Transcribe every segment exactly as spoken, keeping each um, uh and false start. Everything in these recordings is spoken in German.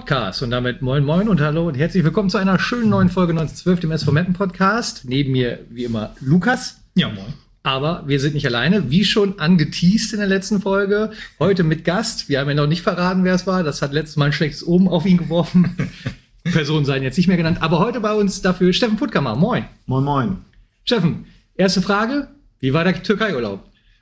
Podcast und damit moin moin und hallo und herzlich willkommen zu einer schönen neuen Folge neunzehnhundertzwölf, dem S V Meppen Podcast. Neben mir wie immer Lukas. Ja, moin. Aber wir sind nicht alleine, wie schon angeteased in der letzten Folge. Heute mit Gast. Wir haben ja noch nicht verraten, wer es war. Das hat letztes Mal ein schlechtes Omen auf ihn geworfen. Personen seien jetzt nicht mehr genannt. Aber heute bei uns dafür Steffen Puttkammer. Moin. Moin, moin. Steffen, erste Frage. Wie war der Türkei-Urlaub?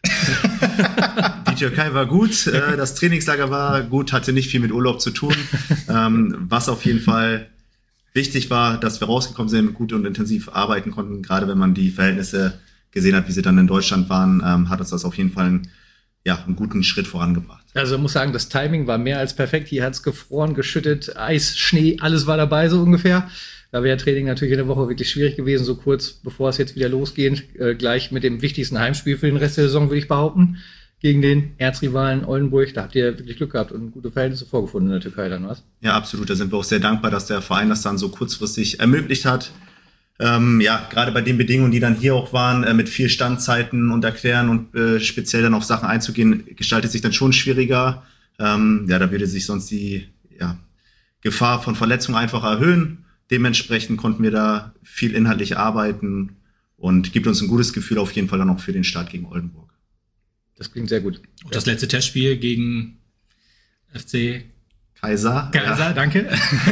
Die Türkei war gut, äh, das Trainingslager war gut, hatte nicht viel mit Urlaub zu tun. Ähm, was auf jeden Fall wichtig war, dass wir rausgekommen sind, gut und intensiv arbeiten konnten. Gerade wenn man die Verhältnisse gesehen hat, wie sie dann in Deutschland waren, ähm, hat uns das auf jeden Fall einen, ja, einen guten Schritt vorangebracht. Also ich muss sagen, das Timing war mehr als perfekt. Hier hat es gefroren, geschüttet, Eis, Schnee, alles war dabei so ungefähr. Da wäre Training natürlich in der Woche wirklich schwierig gewesen, so kurz bevor es jetzt wieder losgeht. Äh, gleich mit dem wichtigsten Heimspiel für den Rest der Saison, würde ich behaupten, gegen den Erzrivalen Oldenburg. Da habt ihr wirklich Glück gehabt und gute Verhältnisse vorgefunden in der Türkei dann, was? Ja, absolut. Da sind wir auch sehr dankbar, dass der Verein das dann so kurzfristig ermöglicht hat. Ähm, ja, gerade bei den Bedingungen, die dann hier auch waren, äh, mit viel Standzeiten und Erklären und äh, speziell dann auf Sachen einzugehen, gestaltet sich dann schon schwieriger. Ähm, ja, da würde sich sonst die ja, Gefahr von Verletzungen einfach erhöhen. Dementsprechend konnten wir da viel inhaltlich arbeiten und gibt uns ein gutes Gefühl auf jeden Fall dann auch für den Start gegen Oldenburg. Das klingt sehr gut. Und das letzte Testspiel gegen F C Kaiser. Kaiser, ja. Danke.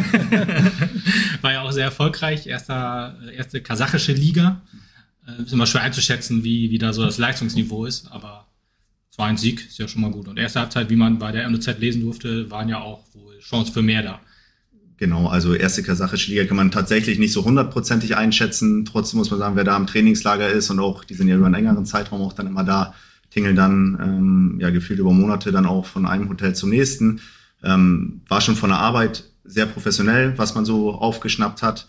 War ja auch sehr erfolgreich. Erster, erste kasachische Liga. Äh, ist immer schwer einzuschätzen, wie, wie da so das Leistungsniveau ist, aber es war ein Sieg, ist ja schon mal gut. Und erste Halbzeit, wie man bei der N O Z lesen durfte, waren ja auch wohl Chancen für mehr da. Genau, also erste kasachische Liga kann man tatsächlich nicht so hundertprozentig einschätzen. Trotzdem muss man sagen, wer da im Trainingslager ist und auch, die sind ja über einen längeren Zeitraum auch dann immer da, tingeln dann ähm, ja gefühlt über Monate dann auch von einem Hotel zum nächsten. Ähm, war schon von der Arbeit sehr professionell, was man so aufgeschnappt hat.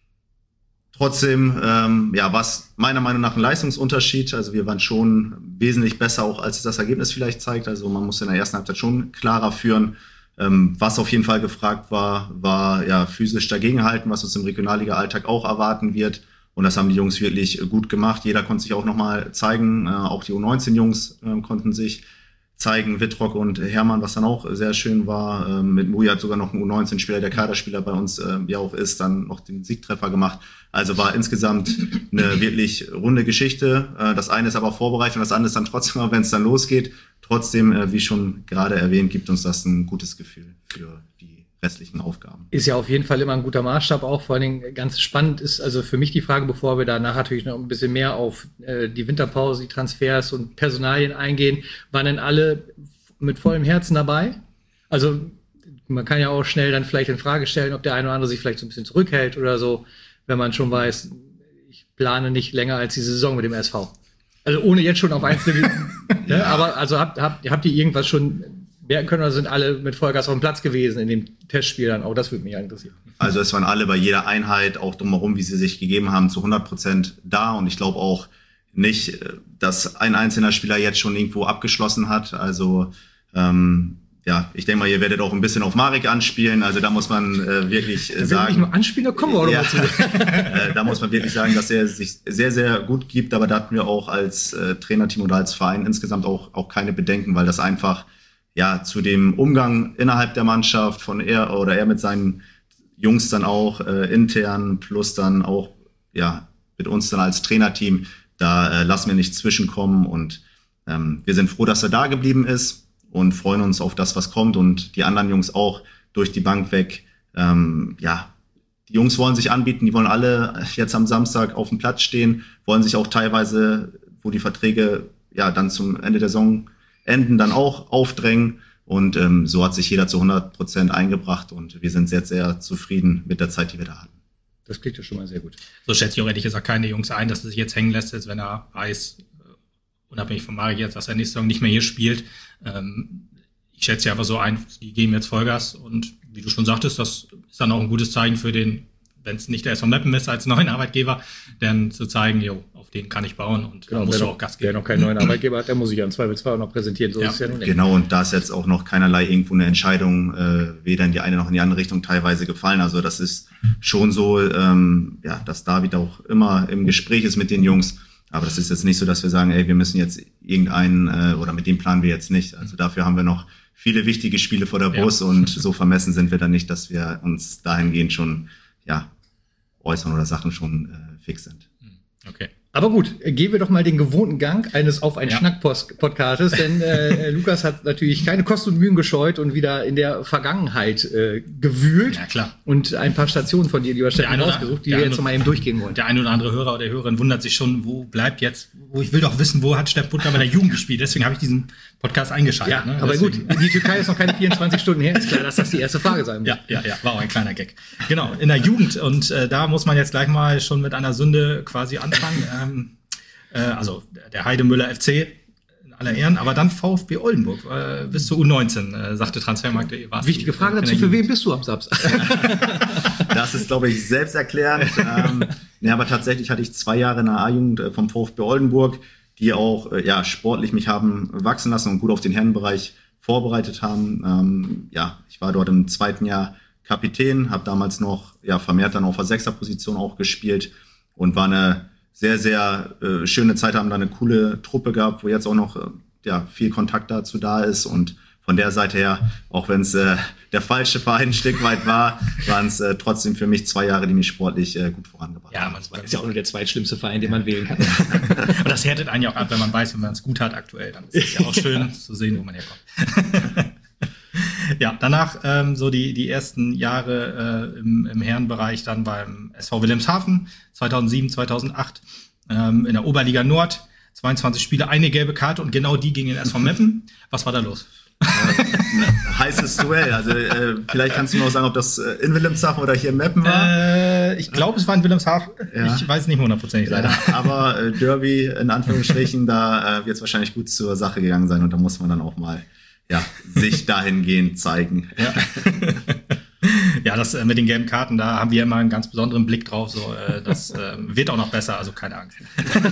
Trotzdem, ähm, ja, war es meiner Meinung nach ein Leistungsunterschied. Also wir waren schon wesentlich besser, auch als das Ergebnis vielleicht zeigt. Also man musste in der ersten Halbzeit schon klarer führen. Ähm, was auf jeden Fall gefragt war, war ja physisch dagegenhalten, was uns im Regionalliga-Alltag auch erwarten wird. Und das haben die Jungs wirklich gut gemacht. Jeder konnte sich auch nochmal zeigen. Äh, auch die U neunzehn Jungs äh, konnten sich zeigen. Wittrock und Hermann, was dann auch sehr schön war. Äh, mit Muri hat sogar noch ein U neunzehn Spieler, der Kaderspieler bei uns äh, ja auch ist, dann noch den Siegtreffer gemacht. Also war insgesamt eine wirklich runde Geschichte. Äh, das eine ist aber vorbereitet und das andere ist dann trotzdem, wenn es dann losgeht. Trotzdem, äh, wie schon gerade erwähnt, gibt uns das ein gutes Gefühl für die restlichen Aufgaben. Ist ja auf jeden Fall immer ein guter Maßstab auch. Vor allen Dingen ganz spannend ist also für mich die Frage, bevor wir danach natürlich noch ein bisschen mehr auf äh, die Winterpause, die Transfers und Personalien eingehen, waren denn alle mit vollem Herzen dabei? Also man kann ja auch schnell dann vielleicht in Frage stellen, ob der eine oder andere sich vielleicht so ein bisschen zurückhält oder so, wenn man schon weiß, ich plane nicht länger als die Saison mit dem S V. Also ohne jetzt schon auf einzelne, ja. ne, aber also habt, habt, habt ihr irgendwas schon merken können oder sind alle mit Vollgas auf dem Platz gewesen in dem Testspiel dann? Auch das würde mich interessieren. Also es waren alle bei jeder Einheit, auch drumherum, wie sie sich gegeben haben, zu hundert Prozent da. Und ich glaube auch nicht, dass ein einzelner Spieler jetzt schon irgendwo abgeschlossen hat. Also ähm, ja, ich denke mal, ihr werdet auch ein bisschen auf Marek anspielen. Also da muss man äh, wirklich äh, sagen... Wenn ich nur anspielen, da kommen wir auch noch ja, mal zu. äh, da muss man wirklich sagen, dass er sich sehr, sehr gut gibt. Aber da hatten wir auch als äh, Trainerteam oder als Verein insgesamt auch, auch keine Bedenken, weil das einfach ja zu dem Umgang innerhalb der Mannschaft von er oder er mit seinen Jungs dann auch äh, intern plus dann auch ja mit uns dann als Trainerteam, da äh, lassen wir nicht zwischenkommen und ähm, wir sind froh, dass er da geblieben ist und freuen uns auf das, was kommt und die anderen Jungs auch durch die Bank weg. Ähm, ja, die Jungs wollen sich anbieten, die wollen alle jetzt am Samstag auf dem Platz stehen, wollen sich auch teilweise, wo die Verträge ja dann zum Ende der Saison enden, dann auch aufdrängen. Und ähm, so hat sich jeder zu hundert Prozent eingebracht und wir sind sehr, sehr zufrieden mit der Zeit, die wir da hatten. Das klingt ja schon mal sehr gut. So schätze ich auch ehrlich gesagt keine Jungs ein, dass er sich jetzt hängen lässt, jetzt wenn er weiß, unabhängig von Marek jetzt, dass er nächste Saison nicht mehr hier spielt. Ähm, ich schätze ja einfach so ein, die geben jetzt Vollgas und wie du schon sagtest, das ist dann auch ein gutes Zeichen für den, wenn es nicht der S V Meppen ist als neuen Arbeitgeber, dann zu zeigen, jo, auf den kann ich bauen und genau, da musst du auch Gas geben. Wer noch keinen neuen Arbeitgeber hat, der muss sich ja im Zweifelsfall auch noch präsentieren. So ja. ist es ja nun nicht. Genau, und da ist jetzt auch noch keinerlei irgendwo eine Entscheidung, äh, weder in die eine noch in die andere Richtung teilweise gefallen. Also das ist schon so, ähm, ja, dass David auch immer im Gespräch ist mit den Jungs. Aber das ist jetzt nicht so, dass wir sagen, ey, wir müssen jetzt irgendeinen, äh, oder mit dem planen wir jetzt nicht. Also dafür haben wir noch viele wichtige Spiele vor der Brust ja. und so vermessen sind wir dann nicht, dass wir uns dahingehend schon, ja, äußern oder Sachen schon äh, fix sind. Okay. Aber gut, gehen wir doch mal den gewohnten Gang eines Auf ein ja. Schnack-Podcasts, denn äh, Lukas hat natürlich keine Kosten und Mühen gescheut und wieder in der Vergangenheit äh, gewühlt. Ja, klar. Und ein paar Stationen von dir, lieber Steffen, rausgesucht, die wir jetzt mal eben durchgehen wollen. Der ein oder andere Hörer oder Hörerin wundert sich schon, wo bleibt jetzt, wo ich will doch wissen, wo hat Steffen Puttger bei der Jugend gespielt. Deswegen habe ich diesen Podcast eingeschaltet. Ja, ne? aber Deswegen. gut, die Türkei ist noch keine vierundzwanzig Stunden her. Ist klar, dass das die erste Frage sein muss. Ja, ja, ja, war auch ein kleiner Gag. Genau, in der Jugend. Und äh, da muss man jetzt gleich mal schon mit einer Sünde quasi anfangen. ähm, Also der Heidemüller F C in aller Ehren, aber dann VfB Oldenburg äh, bis zur U neunzehn, äh, sagte Transfermarkt. Wichtige Frage dazu, für wen bist du am Samstag? Das ist, glaube ich, selbsterklärend. ähm, ja, aber tatsächlich hatte ich zwei Jahre in der A-Jugend äh, vom VfB Oldenburg, die auch äh, ja sportlich mich haben wachsen lassen und gut auf den Herrenbereich vorbereitet haben. Ähm, ja, ich war dort im zweiten Jahr Kapitän, habe damals noch ja vermehrt dann auf der Sechserposition auch gespielt und war eine sehr, sehr äh, schöne Zeit, haben da eine coole Truppe gehabt, wo jetzt auch noch äh, ja, viel Kontakt dazu da ist. Und von der Seite her, auch wenn es äh, der falsche Verein ein Stück weit war, waren es äh, trotzdem für mich zwei Jahre, die mich sportlich äh, gut vorangebracht haben. Ja, man ist ja auch nur der zweitschlimmste Verein, den man wählen kann. Und das härtet einen ja auch ab, wenn man weiß, wenn man es gut hat aktuell. Dann ist es ja auch schön zu sehen, wo man herkommt. Ja, danach ähm, so die die ersten Jahre äh, im, im Herrenbereich dann beim S V Wilhelmshaven, zweitausendsieben, zweitausendacht ähm, in der Oberliga Nord, zweiundzwanzig Spiele, eine gelbe Karte und genau die gegen den S V Meppen. Was war da los? Äh, heißes Duell, also äh, vielleicht kannst du noch sagen, ob das äh, in Wilhelmshaven oder hier in Meppen war? Äh, ich glaube, es war in Wilhelmshaven. Ja. Ich weiß nicht hundertprozentig leider. Ja, aber äh, Derby in Anführungsstrichen, da äh, wird es wahrscheinlich gut zur Sache gegangen sein und da muss man dann auch mal ja, sich dahingehend zeigen. Ja, ja das äh, mit den gelben Karten, da haben wir immer einen ganz besonderen Blick drauf. So, äh, das äh, wird auch noch besser, also keine Angst.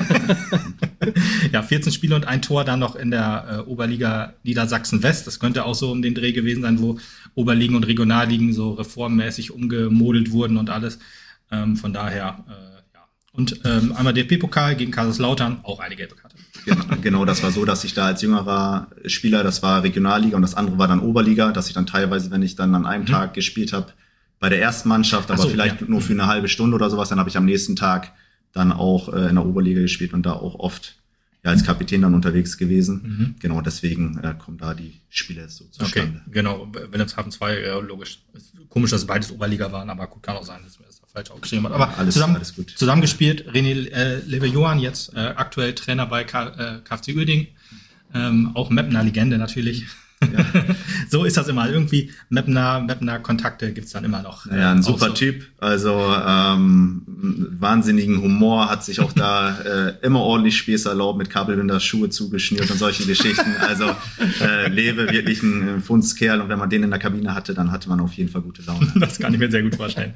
Ja, vierzehn Spiele und ein Tor dann noch in der äh, Oberliga Niedersachsen West. Das könnte auch so um den Dreh gewesen sein, wo Oberligen und Regionalligen so reformmäßig umgemodelt wurden und alles. Ähm, von daher, äh, ja. Und ähm, einmal D F B-Pokal gegen Kaiserslautern, auch eine gelbe Karte. Genau, das war so, dass ich da als jüngerer Spieler, das war Regionalliga und das andere war dann Oberliga, dass ich dann teilweise, wenn ich dann an einem mhm. Tag gespielt habe, bei der ersten Mannschaft, aber so, vielleicht ja. nur für eine halbe Stunde oder sowas, dann habe ich am nächsten Tag dann auch äh, in der Oberliga gespielt und da auch oft ja, als Kapitän dann unterwegs gewesen. Mhm. Genau, deswegen äh, kommen da die Spiele so zustande. Okay, genau, Wilhelmshaven zwei, äh, logisch. Komisch, dass beides Oberliga waren, aber gut, kann auch sein, dass mir das da falsch aufgeschrieben hat. Aber alles, zusammen, alles gut. Zusammengespielt, René äh, Levejohan, jetzt äh, aktuell Trainer bei K- äh, K F C Uerdingen, ähm, auch Meppener Legende natürlich. Ja. So ist das immer. Irgendwie Meppener, Meppener Kontakte gibt's dann immer noch. Ja, ein super so. Typ. Also ähm, wahnsinnigen Humor, hat sich auch da äh, immer ordentlich Späße erlaubt, mit Kabelbinder Schuhe zugeschnürt und solche Geschichten. Also äh, Lewe, wirklich ein Fundskerl. Und wenn man den in der Kabine hatte, dann hatte man auf jeden Fall gute Laune. Das kann ich mir sehr gut vorstellen.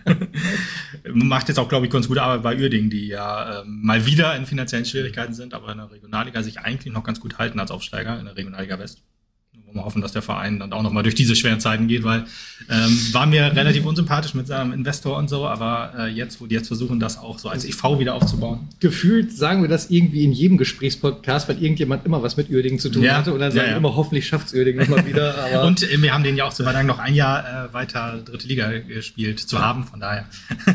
Macht jetzt auch, glaube ich, ganz gute Arbeit bei Uerdingen, die ja ähm, mal wieder in finanziellen Schwierigkeiten sind, aber in der Regionalliga sich eigentlich noch ganz gut halten als Aufsteiger in der Regionalliga West. Wir hoffen, dass der Verein dann auch noch mal durch diese schweren Zeiten geht, weil ähm, war mir relativ unsympathisch mit seinem Investor und so, aber äh, jetzt, wo die jetzt versuchen, das auch so als E V wieder aufzubauen. Gefühlt sagen wir das irgendwie in jedem Gesprächspodcast, weil irgendjemand immer was mit Uerdingen zu tun ja, hatte und dann sagen ja, ja. immer, hoffentlich schafft's Uerdingen nochmal wieder. Aber und äh, wir haben den ja auch zu verdanken, noch ein Jahr äh, weiter dritte Liga gespielt zu ja. haben, von daher.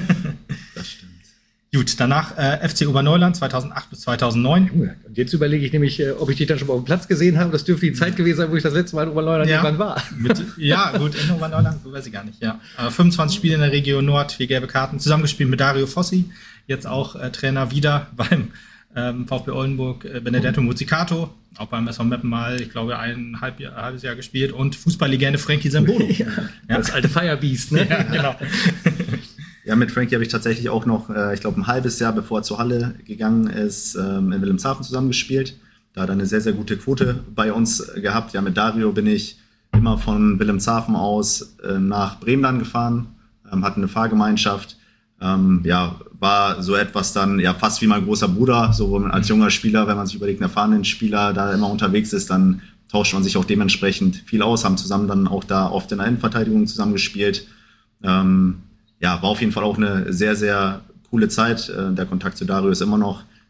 Das stimmt. Gut, danach äh, F C Oberneuland zweitausendacht bis zweitausendneun. Und jetzt überlege ich nämlich, äh, ob ich dich dann schon mal auf dem Platz gesehen habe. Das dürfte die Zeit gewesen sein, wo ich das letzte Mal in Oberneuland ja. irgendwann war. Mit, ja, gut, in Oberneuland, weiß ich gar nicht. Ja, äh, fünfundzwanzig Spiele in der Region Nord, vier gelbe Karten, zusammengespielt mit Dario Fossi, jetzt auch äh, Trainer wieder beim ähm, VfB Oldenburg, äh, Benedetto Muzzicato, auch beim S V Meppen mal, ich glaube, ein halb Jahr, halbes Jahr gespielt und Fußballlegende Frankie Sambolo. Ja, ja. Das alte Firebeast, ne? Ja, genau. Ja, mit Frankie habe ich tatsächlich auch noch, äh, ich glaube, ein halbes Jahr, bevor er zur Halle gegangen ist, ähm, in Wilhelmshaven zusammengespielt. Da hat er eine sehr, sehr gute Quote bei uns gehabt. Ja, mit Dario bin ich immer von Wilhelmshaven aus äh, nach Bremen dann gefahren, ähm, hatten eine Fahrgemeinschaft. Ähm, ja, war so etwas dann ja fast wie mein großer Bruder, so wo man als junger Spieler, wenn man sich überlegt, einen erfahrenen Spieler da immer unterwegs ist, dann tauscht man sich auch dementsprechend viel aus, haben zusammen dann auch da oft in der Innenverteidigung zusammengespielt. Ähm, Ja, war auf jeden Fall auch eine sehr, sehr coole Zeit. Der Kontakt zu Dario ist immer noch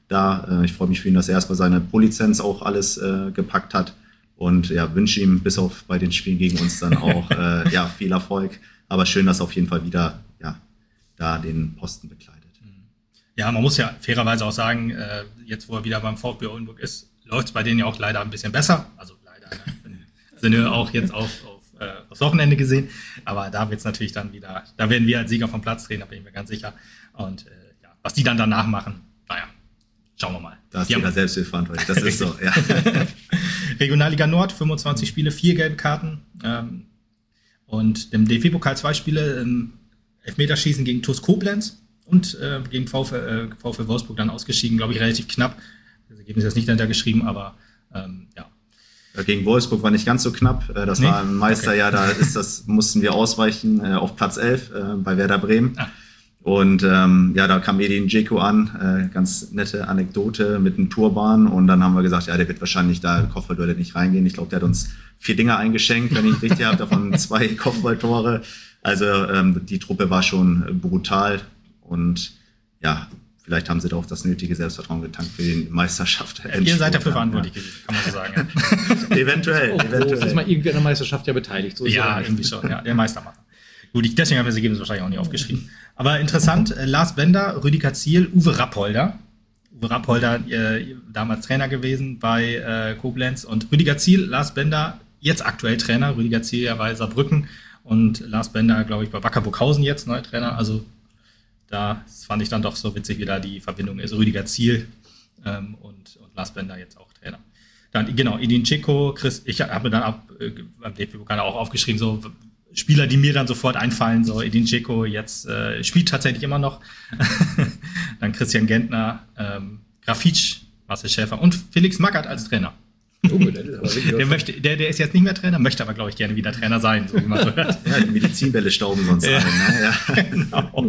da. Äh, ich freue mich für ihn, dass er erstmal seine Pro-Lizenz auch alles äh, gepackt hat. Und ja, wünsche ihm bis auf bei den Spielen gegen uns dann auch äh, ja, viel Erfolg. Aber schön, dass er auf jeden Fall wieder ja, da den Posten bekleidet. Ja, man muss ja fairerweise auch sagen, äh, jetzt wo er wieder beim VfB Oldenburg ist, läuft es bei denen ja auch leider ein bisschen besser. Also leider im Sinne auch jetzt auf, auf äh, aufs Wochenende gesehen. Aber da wird es natürlich dann wieder, da werden wir als Sieger vom Platz drehen, da bin ich mir ganz sicher. Und äh, ja, was die dann danach machen, naja, schauen wir mal. Da ist jeder selbst verantwortlich, das ist so, ja. Regionalliga Nord, fünfundzwanzig Spiele, vier gelbe Karten. Ähm, und im D F B-Pokal zwei Spiele, im Elfmeterschießen gegen TuS Koblenz und äh, gegen VfL, äh, VfL Wolfsburg dann ausgeschieden, glaube ich, relativ knapp. Das Ergebnis ist nicht dahinter geschrieben, aber ähm, ja. Gegen Wolfsburg war nicht ganz so knapp. Das nee? war ein Meisterjahr, okay. Da ist das, mussten wir ausweichen äh, auf Platz elf äh, bei Werder Bremen. Ah. Und ähm, ja, da kam Edin Dzeko an, äh, ganz nette Anekdote mit einem Turban. Und dann haben wir gesagt, ja, der wird wahrscheinlich da Kopfballduelle nicht reingehen. Ich glaube, der hat uns vier Dinger eingeschenkt, wenn ich richtig habe, davon zwei Kopfballtore. Also ähm, die Truppe war schon brutal. Und ja, vielleicht haben sie da auch das nötige Selbstvertrauen getankt für die Meisterschaft. Ja, ihr seid dafür verantwortlich gewesen, kann man so sagen. Ja. eventuell. Oh, eventuell. Ist mal irgendwie an der Meisterschaft ja beteiligt. So ja, irgendwie schon. Ja, der Meistermacher. Gut, ich, deswegen habe ich das Ergebnis wahrscheinlich auch nicht aufgeschrieben. Aber interessant, äh, Lars Bender, Rüdiger Ziel, Uwe Rappolder. Uwe Rappolder, äh, damals Trainer gewesen bei äh, Koblenz. Und Rüdiger Ziel, Lars Bender, jetzt aktuell Trainer. Rüdiger Ziel ja bei Saarbrücken. Und Lars Bender, glaube ich, bei Wacker Burghausen jetzt, neuer Trainer. Also da fand ich dann doch so witzig, wie da die Verbindung ist. Rüdiger Ziel ähm, und, und Lars Bender jetzt auch Trainer. Dann, genau, Edin Dzeko, Chris, ich habe mir dann ab, äh, beim D F B-Pokal auch aufgeschrieben, so Spieler, die mir dann sofort einfallen, so Edin Dzeko jetzt äh, spielt tatsächlich immer noch. Dann Christian Gentner, ähm, Grafitsch, Marcel Schäfer und Felix Magath als Trainer. Oh, der, möchte, der, der ist jetzt nicht mehr Trainer, möchte aber, glaube ich, gerne wieder Trainer sein, so wie man so hört. Ja, die Medizinbälle stauben sonst ja. alle. Ne? Ja. Genau.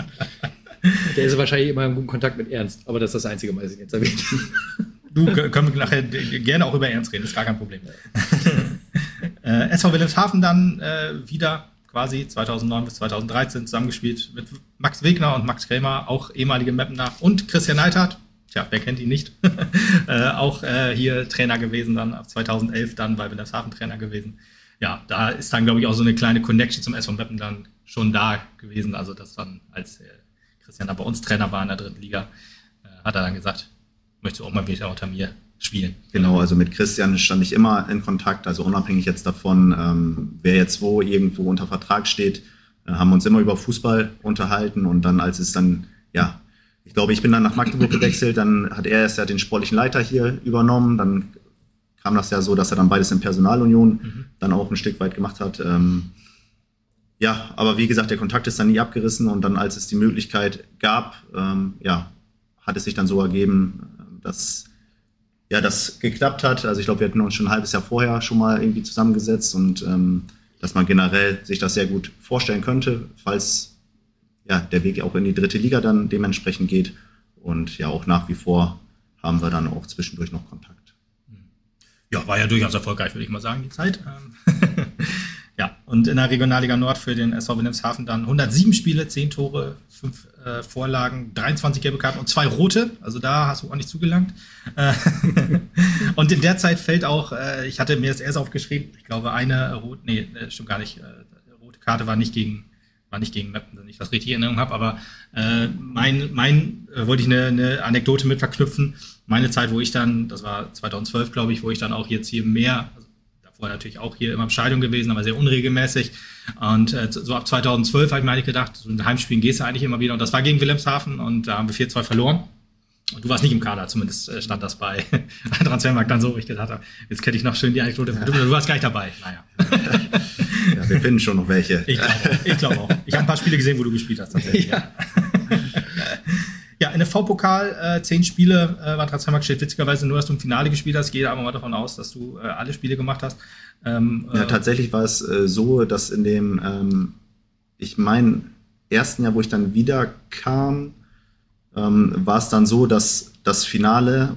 Der ist wahrscheinlich immer in gutem Kontakt mit Ernst, aber das ist das einzige Mal, dass ich jetzt erwähnt. Du, können wir nachher gerne auch über Ernst reden, ist gar kein Problem. äh, S V Wilhelmshaven dann äh, wieder quasi zweitausendneun bis zweitausenddreizehn zusammengespielt mit Max Wegner und Max Krämer, auch ehemalige Mappener, und Christian Neidhardt. Tja, wer kennt ihn nicht? äh, auch äh, hier Trainer gewesen, dann ab zweitausendelf dann bei Wilhelmshaven Trainer gewesen. Ja, da ist dann, glaube ich, auch so eine kleine Connection zum S V Meppen dann schon da gewesen. Also das dann, als äh, Christian da bei uns Trainer war in der dritten Liga, äh, hat er dann gesagt, möchtest du auch mal wieder unter mir spielen. Genau, also mit Christian stand ich immer in Kontakt, also unabhängig jetzt davon, ähm, wer jetzt wo irgendwo unter Vertrag steht, äh, haben uns immer über Fußball unterhalten, und dann, als es dann, ja, ich glaube, ich bin dann nach Magdeburg gewechselt, dann hat er erst ja den sportlichen Leiter hier übernommen, dann kam das ja so, dass er dann beides in Personalunion mhm. dann auch ein Stück weit gemacht hat. Ähm, ja, aber wie gesagt, der Kontakt ist dann nie abgerissen, und dann, als es die Möglichkeit gab, ähm, ja, hat es sich dann so ergeben, dass ja, das geklappt hat. Also ich glaube, wir hatten uns schon ein halbes Jahr vorher schon mal irgendwie zusammengesetzt, und ähm, dass man generell sich das sehr gut vorstellen könnte, falls ja, der Weg auch in die dritte Liga dann dementsprechend geht. Und ja, auch nach wie vor haben wir dann auch zwischendurch noch Kontakt. Ja, war ja durchaus erfolgreich, würde ich mal sagen, die Zeit. Ja, und in der Regionalliga Nord für den S V Wilhelmshaven dann hundertsieben Spiele, zehn Tore, fünf äh, Vorlagen, dreiundzwanzig gelbe Karten und zwei rote. Also da hast du auch nicht zugelangt. Und in der Zeit fällt auch, äh, ich hatte mir das erst aufgeschrieben, ich glaube eine rote, nee, stimmt gar nicht, äh, rote Karte war nicht gegen war nicht gegen Meppen, wenn ich das richtig in Erinnerung habe, aber äh, mein, mein äh, wollte ich eine, eine Anekdote mit verknüpfen. Meine Zeit, wo ich dann, das war zweitausendzwölf, glaube ich, wo ich dann auch jetzt hier mehr, also davor natürlich auch hier immer im Stadion gewesen, aber sehr unregelmäßig. Und äh, so ab zweitausendzwölf habe ich mir eigentlich gedacht, so in Heimspielen gehst du eigentlich immer wieder. Und das war gegen Wilhelmshaven, und da haben wir vier zwei verloren. Und du warst nicht im Kader, zumindest stand das bei Transfermarkt dann so, wo ich gedacht habe, jetzt hätte ich noch schön die Anekdote. Ja. Du, du warst gar nicht dabei. Naja. Ja, wir finden schon noch welche. Ich glaube ich glaub auch. Ich habe ein paar Spiele gesehen, wo du gespielt hast, tatsächlich. Ja, ja, in der V-Pokal, äh, zehn Spiele äh, war Transfermarkt, steht witzigerweise nur, dass du im Finale gespielt hast. Ich gehe aber mal davon aus, dass du äh, alle Spiele gemacht hast. Ähm, ja, äh, tatsächlich war es äh, so, dass in dem, ähm, ich meine, ersten Jahr, wo ich dann wieder kam, ähm, war es dann so, dass das Finale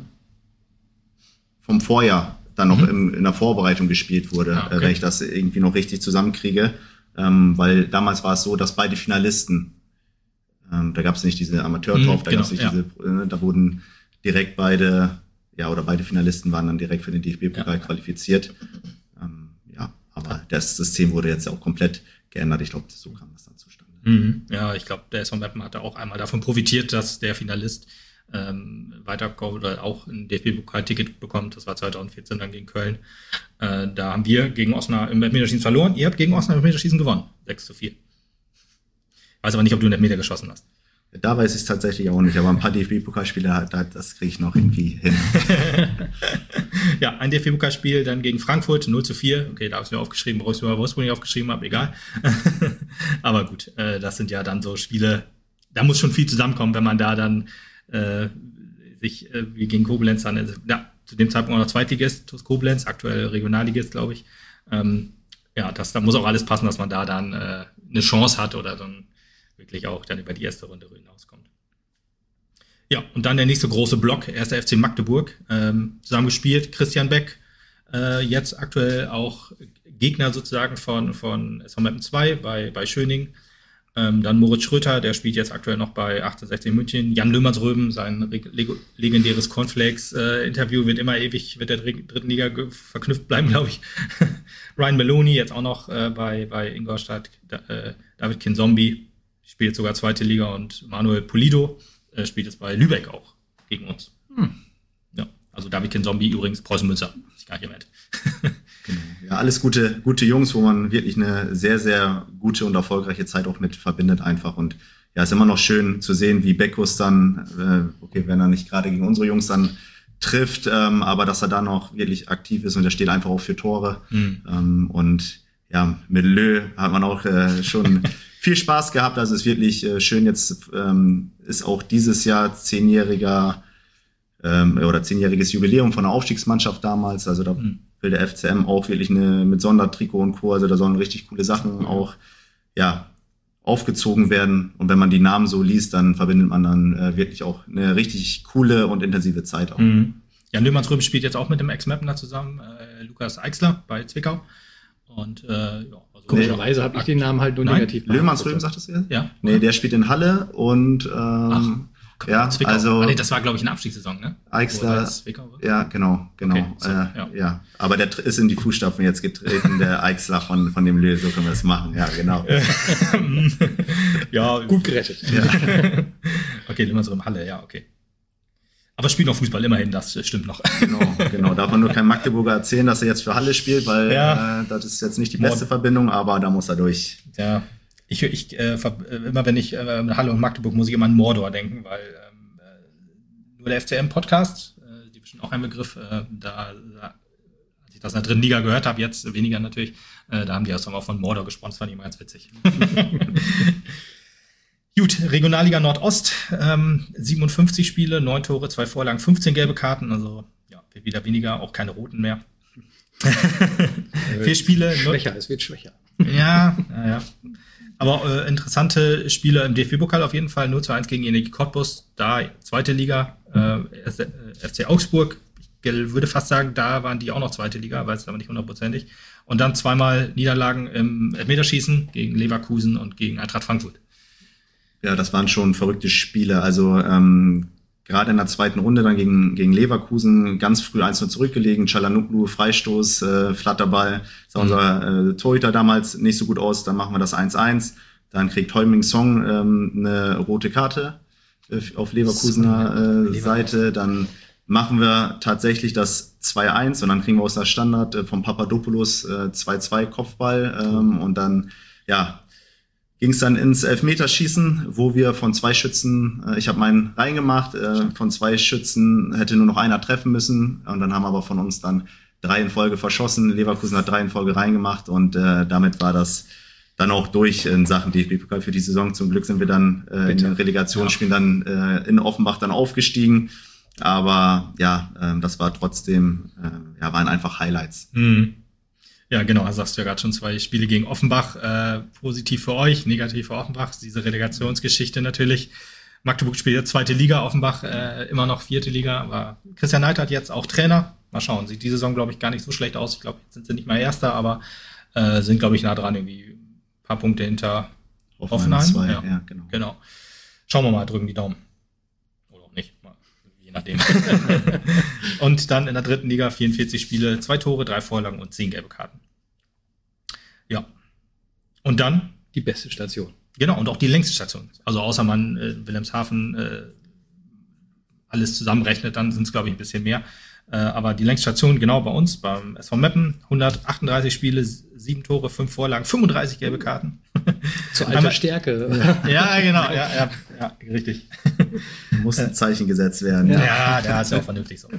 vom Vorjahr dann noch mhm. in, in der Vorbereitung gespielt wurde, ah, okay. äh, wenn ich das irgendwie noch richtig zusammenkriege. Ähm, weil damals war es so, dass beide Finalisten, ähm, da gab es nicht diese Amateurtopf, mhm, da genau, gab es nicht ja. diese, äh, da wurden direkt beide, ja, oder beide Finalisten waren dann direkt für den D F B-Pokal Ja. qualifiziert. Ähm, ja, aber das System wurde jetzt ja auch komplett geändert. Ich glaube, so kam das dann zustande. Mhm. Ja, ich glaube, der S V Meppen hatte auch einmal davon profitiert, dass der Finalist ähm, weiterkommt oder auch ein D F B-Pokal-Ticket bekommt. Das war zwanzig vierzehn dann gegen Köln. Äh, da haben wir gegen Osnabrück im Elfmeterschießen verloren. Ihr habt gegen Osnabrück im Elfmeterschießen gewonnen. sechs zu vier. Weiß aber nicht, ob du einen Elfmeter geschossen hast. Da weiß ich es tatsächlich auch nicht, aber ein paar D F B-Pokalspiele, das kriege ich noch irgendwie hin. Ja, ein D F B-Pokalspiel dann gegen Frankfurt, null zu vier. Okay, da habe ich mir aufgeschrieben, warum ich mir Wolfsburg nicht aufgeschrieben habe, egal. Aber gut, äh, das sind ja dann so Spiele, da muss schon viel zusammenkommen, wenn man da dann äh, sich äh, wie gegen Koblenz dann, also, ja, zu dem Zeitpunkt auch noch Zweitligist, TuS Koblenz, aktuell Regionalligist, glaube ich. Ähm, ja, das, da muss auch alles passen, dass man da dann äh, eine Chance hat oder dann wirklich auch dann über die erste Runde hinauskommt. Ja, und dann der nächste große Block, erster F C Magdeburg, ähm, zusammen gespielt, Christian Beck, äh, jetzt aktuell auch Gegner sozusagen von, von S V Meppen zwei bei, bei Schöning. Ähm, dann Moritz Schröter, der spielt jetzt aktuell noch bei achtzehnhundertsechzehn München. Jan Löhmannsröben, sein leg- legendäres Cornflakes-Interview äh, wird immer ewig mit der dr- dritten Liga ge- verknüpft bleiben, glaube ich. Ryan Meloni, jetzt auch noch äh, bei, bei Ingolstadt. Da, äh, David Kinzombie spielt sogar zweite Liga und Manuel Pulido äh, spielt jetzt bei Lübeck auch gegen uns. Hm. Ja, also David Kinzombie übrigens Preußen Münster, ich gar nicht erwähnt. Genau. Ja, alles gute, gute Jungs, wo man wirklich eine sehr, sehr gute und erfolgreiche Zeit auch mit verbindet einfach. Und ja, ist immer noch schön zu sehen, wie Beckus dann, äh, okay, wenn er nicht gerade gegen unsere Jungs dann trifft, ähm, aber dass er da noch wirklich aktiv ist und er steht einfach auch für Tore. Mhm. Ähm, und ja, mit Lö hat man auch äh, schon viel Spaß gehabt. Also es ist wirklich äh, schön. Jetzt ähm, ist auch dieses Jahr zehnjähriger ähm, oder zehnjähriges Jubiläum von der Aufstiegsmannschaft damals. Also da mhm. will der F C M auch wirklich eine mit Sondertrikot und Co. Also da sollen richtig coole Sachen mhm. auch ja aufgezogen werden. Und wenn man die Namen so liest, dann verbindet man dann äh, wirklich auch eine richtig coole und intensive Zeit auch. Mhm. Jan Löhmannsröben spielt jetzt auch mit dem Ex-Mapner zusammen, äh, Lukas Eichsler bei Zwickau. Und äh, ja, also komischerweise habe ich den Namen halt nur Nein? negativ. Löhmannsröben, sagtest du jetzt? Ja. Nee, der spielt in Halle und ähm, Ach. ja, Zwickau. also Ah, nee, das war, glaube ich, eine Abstiegssaison, ne? Eichsler, ja, genau, genau. Okay, so, äh, ja. ja, aber der ist in die Fußstapfen jetzt getreten, der Eichsler von von dem Lö, so können wir es machen. Ja, genau. Ja, gut gerettet. Ja. Okay, immer so im Halle, ja, okay. Aber spielt noch Fußball, immerhin, das stimmt noch. Genau, genau. Darf man nur kein Magdeburger erzählen, dass er jetzt für Halle spielt, weil ja. äh, das ist jetzt nicht die beste Mord. Verbindung, aber da muss er durch. Ja, ich, ich äh, immer wenn ich äh, Halle und Magdeburg, muss ich immer an Mordor denken, weil ähm, nur der F C M-Podcast, äh, die bestimmt auch ein Begriff, äh, da, da, als ich das in der dritten Liga gehört habe, jetzt weniger natürlich, äh, da haben die auch von Mordor gesprochen, das fand ich immer ganz witzig. Gut, Regionalliga Nordost, ähm, siebenundfünfzig Spiele, neun Tore, zwei Vorlagen, fünfzehn gelbe Karten, also ja, wieder weniger, auch keine roten mehr. Vier Spiele. Schwächer, es wird schwächer. Ja, naja. Aber äh, interessante Spiele im D F B-Pokal auf jeden Fall, null zu eins gegen Energie Cottbus, da zweite Liga, äh, F C Augsburg, ich würde fast sagen, da waren die auch noch zweite Liga, weiß es aber nicht hundertprozentig. Und dann zweimal Niederlagen im Elfmeterschießen gegen Leverkusen und gegen Eintracht Frankfurt. Ja, das waren schon verrückte Spiele. Also ähm, gerade in der zweiten Runde dann gegen gegen Leverkusen ganz früh eins null zurückgelegen. Çalhanoğlu, Freistoß, äh, Flatterball. Sah mhm. unser äh, Torhüter damals nicht so gut aus. Dann machen wir das eins eins. Dann kriegt Heung-min Song ähm, eine rote Karte äh, auf Leverkusener äh, Seite. Dann machen wir tatsächlich das zwei eins und dann kriegen wir aus der Standard äh, vom Papadopoulos äh, zwei zwei Kopfball. Ähm, und dann, ja, ging es dann ins Elfmeterschießen, wo wir von zwei Schützen, äh, ich habe meinen reingemacht, äh, von zwei Schützen hätte nur noch einer treffen müssen und dann haben aber von uns dann drei in Folge verschossen. Leverkusen hat drei in Folge reingemacht und äh, damit war das dann auch durch in Sachen D F B-Pokal für die Saison. Zum Glück sind wir dann äh, in den Relegationsspielen ja. dann äh, in Offenbach dann aufgestiegen, aber ja, äh, das war trotzdem, äh, ja, waren einfach Highlights. Mhm. Ja, genau, da sagst du ja gerade schon zwei Spiele gegen Offenbach. Äh, positiv für euch, negativ für Offenbach, diese Relegationsgeschichte natürlich. Magdeburg spielt jetzt zweite Liga, Offenbach äh, immer noch vierte Liga, aber Christian Neidhardt jetzt auch Trainer. Mal schauen, sieht die Saison, glaube ich, gar nicht so schlecht aus. Ich glaube, jetzt sind sie nicht mal Erster, aber äh, sind, glaube ich, nah dran, irgendwie ein paar Punkte hinter Hoffenheim. Zwei, ja. ja, genau. genau. Schauen wir mal, drücken die Daumen. Oder auch nicht, mal, je je nachdem. Und dann in der dritten Liga vierundvierzig Spiele, zwei Tore, drei Vorlagen und zehn gelbe Karten. Ja. Und dann? Die beste Station. Genau, und auch die längste Station. Also außer man äh, Wilhelmshaven äh, alles zusammenrechnet, dann sind es, glaube ich, ein bisschen mehr. Äh, aber die längste Station, genau bei uns, beim S V Meppen, hundertachtunddreißig Spiele, sieben Tore, fünf Vorlagen, fünfunddreißig gelbe Karten. Zur alter Einmal, Stärke. Ja, genau, ja, ja, ja, richtig. Muss ein Zeichen gesetzt werden. Ja, ja, der ist ja auch vernünftig so.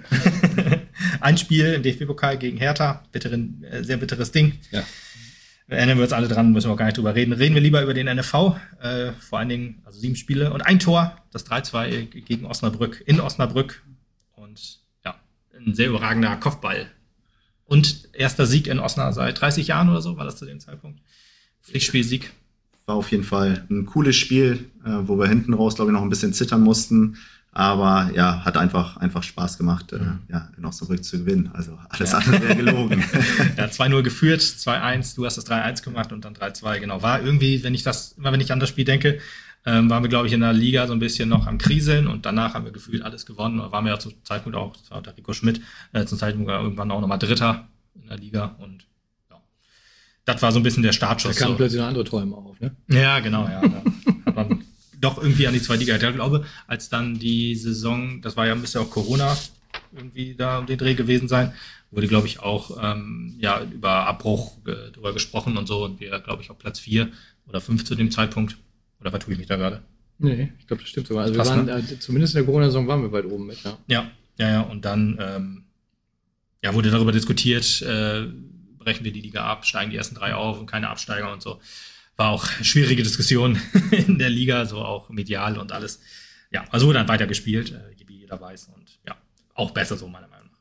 Ein Spiel im D F B-Pokal gegen Hertha, bitteren, äh, sehr bitteres Ding. Ja. Erinnern wir uns alle dran, müssen wir auch gar nicht drüber reden. Reden wir lieber über den N F V, äh, vor allen Dingen, also sieben Spiele und ein Tor, das drei zwei gegen Osnabrück, in Osnabrück. Und ja, ein sehr überragender Kopfball. Und erster Sieg in Osnabrück seit dreißig Jahren oder so, war das zu dem Zeitpunkt. Pflichtspielsieg. War auf jeden Fall ein cooles Spiel, äh, wo wir hinten raus, glaube ich, noch ein bisschen zittern mussten. Aber ja, hat einfach, einfach Spaß gemacht, äh, mhm. ja, in Osnabrück zu gewinnen. Also alles ja. andere wäre gelogen. Ja, zwei null geführt, zwei eins, du hast das drei eins gemacht und dann drei zwei, genau. War irgendwie, wenn ich das, immer wenn ich an das Spiel denke, ähm, waren wir, glaube ich, in der Liga so ein bisschen noch am Kriseln und danach haben wir gefühlt alles gewonnen. Da waren wir ja zum Zeitpunkt auch, das war der Rico Schmidt, äh, zum Zeitpunkt irgendwann auch nochmal Dritter in der Liga und ja, das war so ein bisschen der Startschuss. Da kamen so. plötzlich noch andere Träume auf, ne? Ja, genau, ja. Da hat man doch irgendwie an die zweite Liga. Ich glaube, als dann die Saison, das war ja, müsste auch Corona irgendwie da um den Dreh gewesen sein, wurde, glaube ich, auch ähm, ja über Abbruch äh, drüber gesprochen und so und wir, glaube ich, auf Platz vier oder fünf zu dem Zeitpunkt. Oder vertue ich mich da gerade? Nee, ich glaube, das stimmt sogar. Also Krass, wir waren, ne? äh, zumindest in der Corona-Saison waren wir weit oben mit, ja. Ja, ja, ja. Und dann ähm, ja, wurde darüber diskutiert, äh, brechen wir die Liga ab, steigen die ersten drei auf und keine Absteiger und so. War auch schwierige Diskussion in der Liga, so auch medial und alles. Ja, also wurde dann weiter gespielt, äh, wie jeder weiß. Und ja, auch besser so, meiner Meinung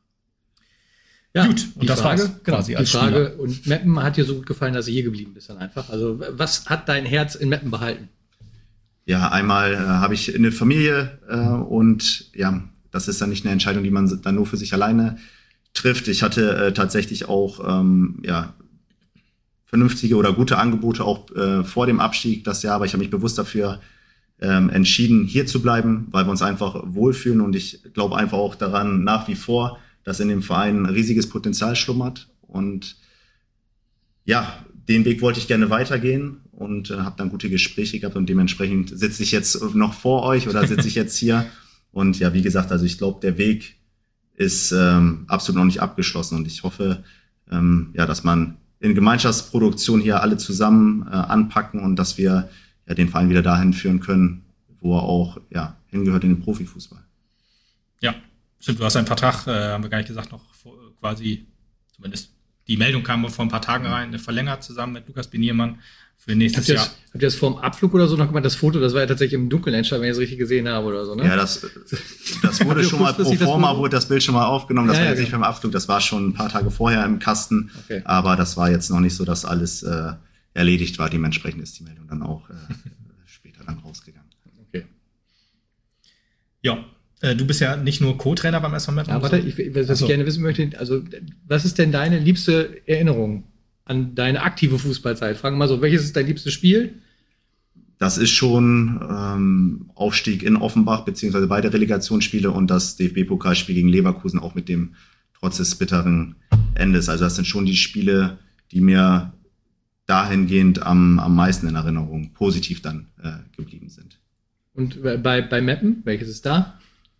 nach. Ja, gut. Und die das Frage, war's quasi die Frage. Spieler. Und Meppen hat dir so gut gefallen, dass du hier geblieben bist dann einfach. Also was hat dein Herz in Meppen behalten? Ja, einmal äh, habe ich eine Familie äh, und ja, das ist dann nicht eine Entscheidung, die man dann nur für sich alleine trifft. Ich hatte äh, tatsächlich auch ähm, ja vernünftige oder gute Angebote auch äh, vor dem Abstieg das Jahr, aber ich habe mich bewusst dafür ähm, entschieden, hier zu bleiben, weil wir uns einfach wohlfühlen und ich glaube einfach auch daran nach wie vor, dass in dem Verein ein riesiges Potenzial schlummert und ja, den Weg wollte ich gerne weitergehen und äh, habe dann gute Gespräche gehabt und dementsprechend sitze ich jetzt noch vor euch oder sitze ich jetzt hier und ja, wie gesagt, also ich glaube, der Weg ist ähm, absolut noch nicht abgeschlossen und ich hoffe, ähm, ja, dass man in Gemeinschaftsproduktion hier alle zusammen äh, anpacken und dass wir ja den Verein wieder dahin führen können, wo er auch ja hingehört in den Profifußball. Ja, stimmt, du hast einen Vertrag, äh, haben wir gar nicht gesagt, noch vor, quasi, zumindest die Meldung kam vor ein paar Tagen rein, verlängert zusammen mit Lukas Beniermann für nächstes habt Jahr. Das, habt ihr das vor dem Abflug oder so noch gemacht? Das Foto, das war ja tatsächlich im Dunkeln entstanden, wenn ich es richtig gesehen habe oder so, ne? Ja, das, das wurde schon mal pro forma, wurde das Bild schon mal aufgenommen. Das ja, war jetzt ja, nicht genau. beim Abflug, das war schon ein paar Tage vorher im Kasten. Okay. Aber das war jetzt noch nicht so, dass alles äh, erledigt war. Dementsprechend ist die Meldung dann auch äh, später dann rausgegangen. Okay. Ja. Du bist ja nicht nur Co-Trainer beim S V Meppen. Ja, warte, ich, was Achso. ich gerne wissen möchte, also was ist denn deine liebste Erinnerung an deine aktive Fußballzeit? Fragen wir mal so, welches ist dein liebstes Spiel? Das ist schon ähm, Aufstieg in Offenbach, beziehungsweise beide Relegationsspiele und das D F B-Pokalspiel gegen Leverkusen, auch mit dem trotz des bitteren Endes. Also das sind schon die Spiele, die mir dahingehend am, am meisten in Erinnerung positiv dann äh, geblieben sind. Und bei, bei Meppen, welches ist da?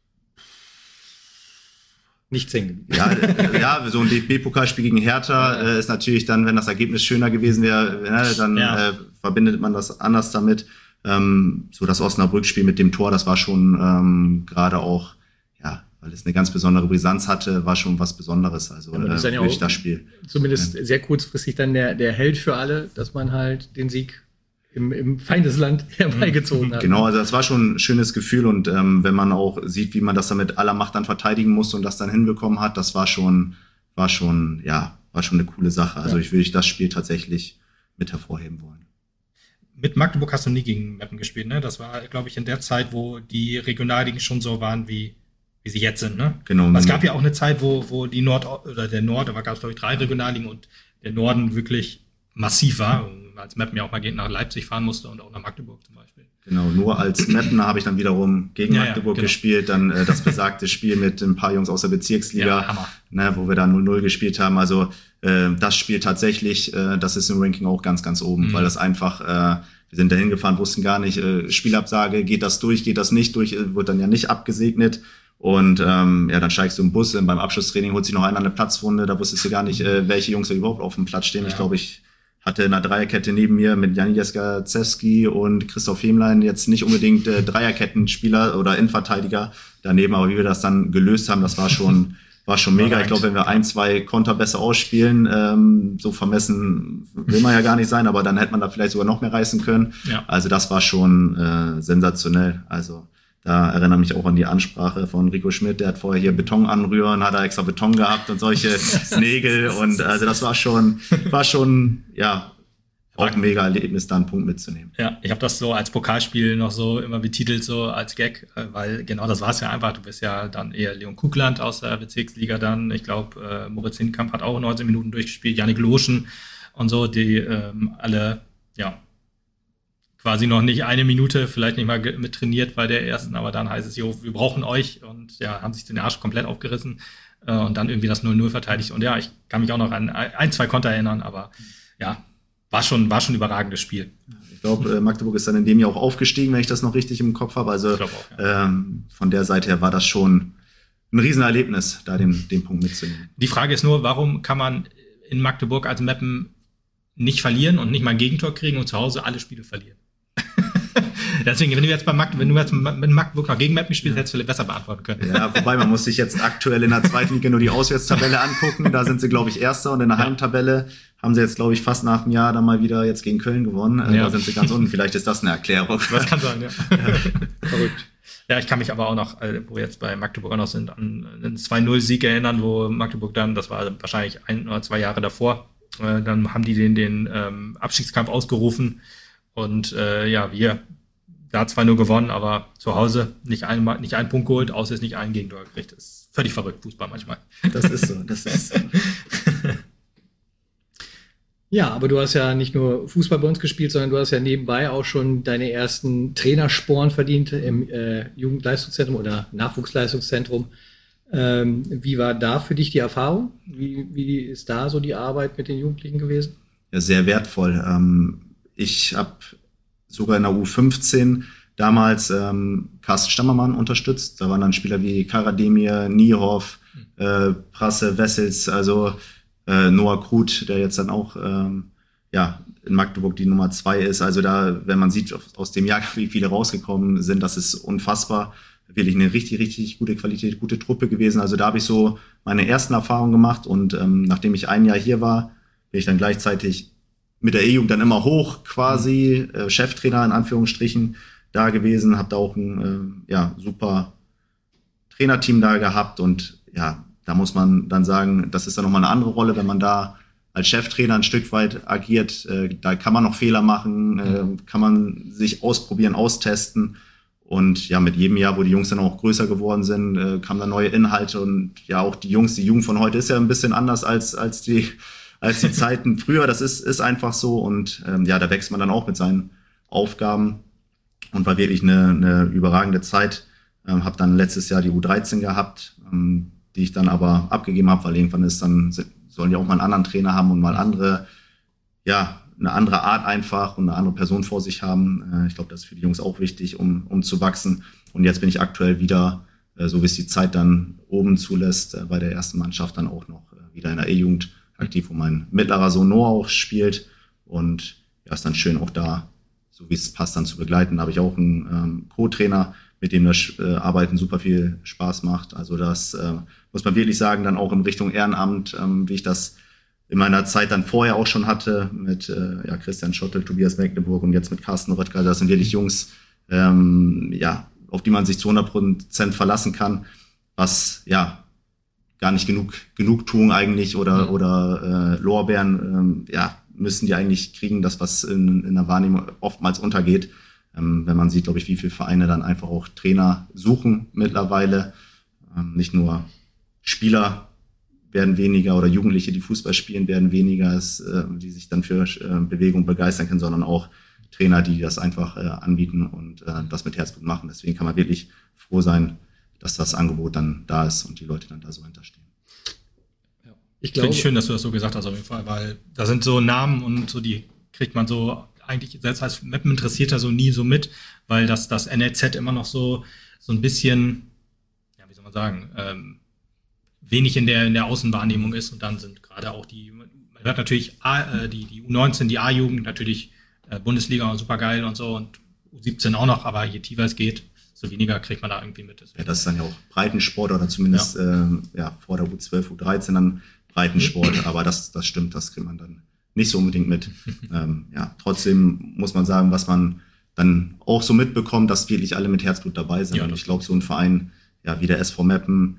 Nichts hängen. Ja, ja, so ein D F B-Pokalspiel gegen Hertha äh, ist natürlich dann, wenn das Ergebnis schöner gewesen wäre, äh, dann ja. äh, verbindet man das anders damit. Ähm, so das Osnabrück-Spiel mit dem Tor, das war schon ähm, gerade auch, ja, weil es eine ganz besondere Brisanz hatte, war schon was Besonderes. Also ja, das, äh, ja das Spiel. Zumindest ja. sehr kurzfristig dann der, der Held für alle, dass man halt den Sieg im, im Feindesland herbeigezogen hat. Genau, also das war schon ein schönes Gefühl und ähm, wenn man auch sieht, wie man das dann mit aller Macht dann verteidigen musste und das dann hinbekommen hat, das war schon, war schon, ja, war schon eine coole Sache. Also ja. ich würde das Spiel tatsächlich mit hervorheben wollen. Mit Magdeburg hast du nie gegen Meppen gespielt, ne? Das war, glaube ich, in der Zeit, wo die Regionalligen schon so waren, wie, wie sie jetzt sind, ne? Genau. Es gab ja auch eine Zeit, wo, wo die Nord, oder der Nord, da gab es, glaube ich, drei Regionalligen und der Norden wirklich massiv war. als Meppen ja auch mal nach Leipzig fahren musste und auch nach Magdeburg zum Beispiel. Genau, nur als Mappener habe ich dann wiederum gegen ja, Magdeburg ja, genau. gespielt, dann äh, das besagte Spiel mit ein paar Jungs aus der Bezirksliga, ja, Hammer. Ne, wo wir da null null gespielt haben. Also äh, das Spiel tatsächlich, äh, das ist im Ranking auch ganz, ganz oben, mhm. weil das einfach, äh, wir sind dahin gefahren, wussten gar nicht, äh, Spielabsage, geht das durch, geht das nicht durch, äh, wird dann ja nicht abgesegnet. Und ähm, ja, dann steigst du im Bus, äh, beim Abschlusstraining holt sich noch einer eine Platzwunde, da wusstest du gar nicht, äh, welche Jungs da überhaupt auf dem Platz stehen. Ja. Ich glaube, ich hatte in einer Dreierkette neben mir mit Janieska Zewski und Christoph Hemlein jetzt nicht unbedingt äh, Dreierkettenspieler oder Innenverteidiger daneben, aber wie wir das dann gelöst haben, das war schon war schon mega. Ich glaube, wenn wir ein, zwei Konter besser ausspielen, ähm, so vermessen will man ja gar nicht sein, aber dann hätte man da vielleicht sogar noch mehr reißen können. Ja. Also das war schon äh, sensationell. Also da erinnere mich auch an die Ansprache von Rico Schmidt, der hat vorher hier Beton anrühren, hat er extra Beton gehabt und solche Nägel und also das war schon, war schon, ja, auch ein mega Erlebnis, da einen Punkt mitzunehmen. Ja, ich habe das so als Pokalspiel noch so immer betitelt, so als Gag, weil genau das war es ja einfach. Du bist ja dann eher Leon Kugland aus der Bezirksliga dann. Ich glaube, äh, Moritz Hinkamp hat auch neunzehn Minuten durchgespielt, Yannick Loschen und so, die ähm, alle, ja, quasi noch nicht eine Minute, vielleicht nicht mal mit trainiert bei der ersten, aber dann heißt es, jo, wir brauchen euch und ja, haben sich den Arsch komplett aufgerissen äh, und dann irgendwie das null null verteidigt. Und ja, ich kann mich auch noch an ein, zwei Konter erinnern, aber ja, war schon, war schon ein überragendes Spiel. Ich glaube, Magdeburg ist dann in dem Jahr auch aufgestiegen, wenn ich das noch richtig im Kopf habe. Also auch, ja. ähm, von der Seite her war das schon ein Riesenerlebnis, da den, den Punkt mitzunehmen. Die Frage ist nur, warum kann man in Magdeburg als Meppen nicht verlieren und nicht mal ein Gegentor kriegen und zu Hause alle Spiele verlieren? Deswegen, wenn du jetzt bei Magdeburg, wenn du jetzt mit Magdeburg noch gegen Meppen spielst, hättest du vielleicht besser beantworten können. Ja, wobei man muss sich jetzt aktuell in der zweiten Liga nur die Auswärtstabelle angucken. Da sind sie, glaube ich, Erster und in der ja. Heimtabelle haben sie jetzt, glaube ich, fast nach einem Jahr dann mal wieder jetzt gegen Köln gewonnen. Ja. Da sind sie ganz unten. Vielleicht ist das eine Erklärung. Das kann sein, ja. ja. Verrückt. Ja, ich kann mich aber auch noch, wo wir jetzt bei Magdeburg auch noch sind, an einen zwei null Sieg erinnern, wo Magdeburg dann, das war wahrscheinlich ein oder zwei Jahre davor, dann haben die den, den ähm, Abstiegskampf ausgerufen und äh, ja, wir da zwei null gewonnen, aber zu Hause nicht einen, nicht einen Punkt geholt, außer es nicht einen Gegentor gekriegt. Das ist völlig verrückt, Fußball manchmal. Das ist so, das ist so. Ja, aber du hast ja nicht nur Fußball bei uns gespielt, sondern du hast ja nebenbei auch schon deine ersten Trainersporen verdient im äh, Jugendleistungszentrum oder Nachwuchsleistungszentrum. Ähm, wie war da für dich die Erfahrung? Wie, wie ist da so die Arbeit mit den Jugendlichen gewesen? Ja, sehr wertvoll. Ähm, ich habe sogar in der U fünfzehn damals ähm, Carsten Stammermann unterstützt. Da waren dann Spieler wie Karademir, Niehoff, äh, Prasse, Wessels, also äh, Noah Krut, der jetzt dann auch ähm, ja in Magdeburg die Nummer zwei ist. Also da, wenn man sieht aus dem Jahr, wie viele rausgekommen sind, das ist unfassbar. Wirklich eine richtig, richtig gute Qualität, gute Truppe gewesen. Also da habe ich so meine ersten Erfahrungen gemacht und ähm, nachdem ich ein Jahr hier war, bin ich dann gleichzeitig mit der E-Jugend dann immer hoch quasi, äh, Cheftrainer in Anführungsstrichen da gewesen, habe da auch ein äh, ja, super Trainerteam da gehabt und ja, da muss man dann sagen, das ist dann nochmal eine andere Rolle, wenn man da als Cheftrainer ein Stück weit agiert, äh, da kann man noch Fehler machen, äh, kann man sich ausprobieren, austesten und ja, mit jedem Jahr, wo die Jungs dann auch größer geworden sind, äh, kamen dann neue Inhalte und ja, auch die Jungs, die Jugend von heute ist ja ein bisschen anders als als die als die Zeiten früher, das ist ist einfach so und ähm, ja, da wächst man dann auch mit seinen Aufgaben und war wirklich eine, eine überragende Zeit. Ähm, habe dann letztes Jahr die U dreizehn gehabt, ähm, die ich dann aber abgegeben habe, weil irgendwann ist dann, sollen die auch mal einen anderen Trainer haben und mal andere, ja, eine andere Art einfach und eine andere Person vor sich haben. Äh, ich glaube, das ist für die Jungs auch wichtig, um um zu wachsen. Und jetzt bin ich aktuell wieder, äh, so wie es die Zeit dann oben zulässt, äh, bei der ersten Mannschaft dann auch noch äh, wieder in der E-Jugend aktiv, wo mein mittlerer Sohn Noah auch spielt. Und ja, ist dann schön auch da, so wie es passt, dann zu begleiten. Da habe ich auch einen ähm, Co-Trainer, mit dem das äh, Arbeiten super viel Spaß macht. Also das äh, muss man wirklich sagen, dann auch in Richtung Ehrenamt, ähm, wie ich das in meiner Zeit dann vorher auch schon hatte, mit äh, ja, Christian Schottel, Tobias Mecklenburg und jetzt mit Carsten Röttger. Das sind wirklich Jungs, ähm, ja, auf die man sich zu hundert Prozent verlassen kann, was ja gar nicht genug Genugtuung eigentlich oder, mhm. oder äh, Lorbeeren, ähm, ja, müssen die eigentlich kriegen, das, was in, in der Wahrnehmung oftmals untergeht. Ähm, wenn man sieht, glaube ich, wie viele Vereine dann einfach auch Trainer suchen mittlerweile. Ähm, nicht nur Spieler werden weniger oder Jugendliche, die Fußball spielen, werden weniger, es, äh, die sich dann für äh, Bewegung begeistern können, sondern auch Trainer, die das einfach äh, anbieten und äh, das mit Herzblut machen. Deswegen kann man wirklich froh sein, dass das Angebot dann da ist und die Leute dann da so hinterstehen. Ja. Ich glaube, finde ich schön, dass du das so gesagt hast auf jeden Fall, weil da sind so Namen und so, die kriegt man so eigentlich selbst als Meppen Interessierter so nie so mit, weil das, das N L Z immer noch so, so ein bisschen, ja, wie soll man sagen, ähm, wenig in der, in der Außenwahrnehmung ist und dann sind gerade auch die, man hört natürlich A, äh, die, die U neunzehn, die A-Jugend, natürlich äh, Bundesliga super geil und so und U siebzehn auch noch, aber je tiefer es geht, so weniger kriegt man da irgendwie mit. Ja, das ist dann ja auch Breitensport oder zumindest ja. Ähm, ja, vor der U zwölf, U dreizehn dann Breitensport, aber das, das stimmt, das kriegt man dann nicht so unbedingt mit. ähm, ja, trotzdem muss man sagen, was man dann auch so mitbekommt, dass wirklich alle mit Herzblut dabei sind. Ja, und ich glaube, so ein Verein, ja, wie der S V Meppen,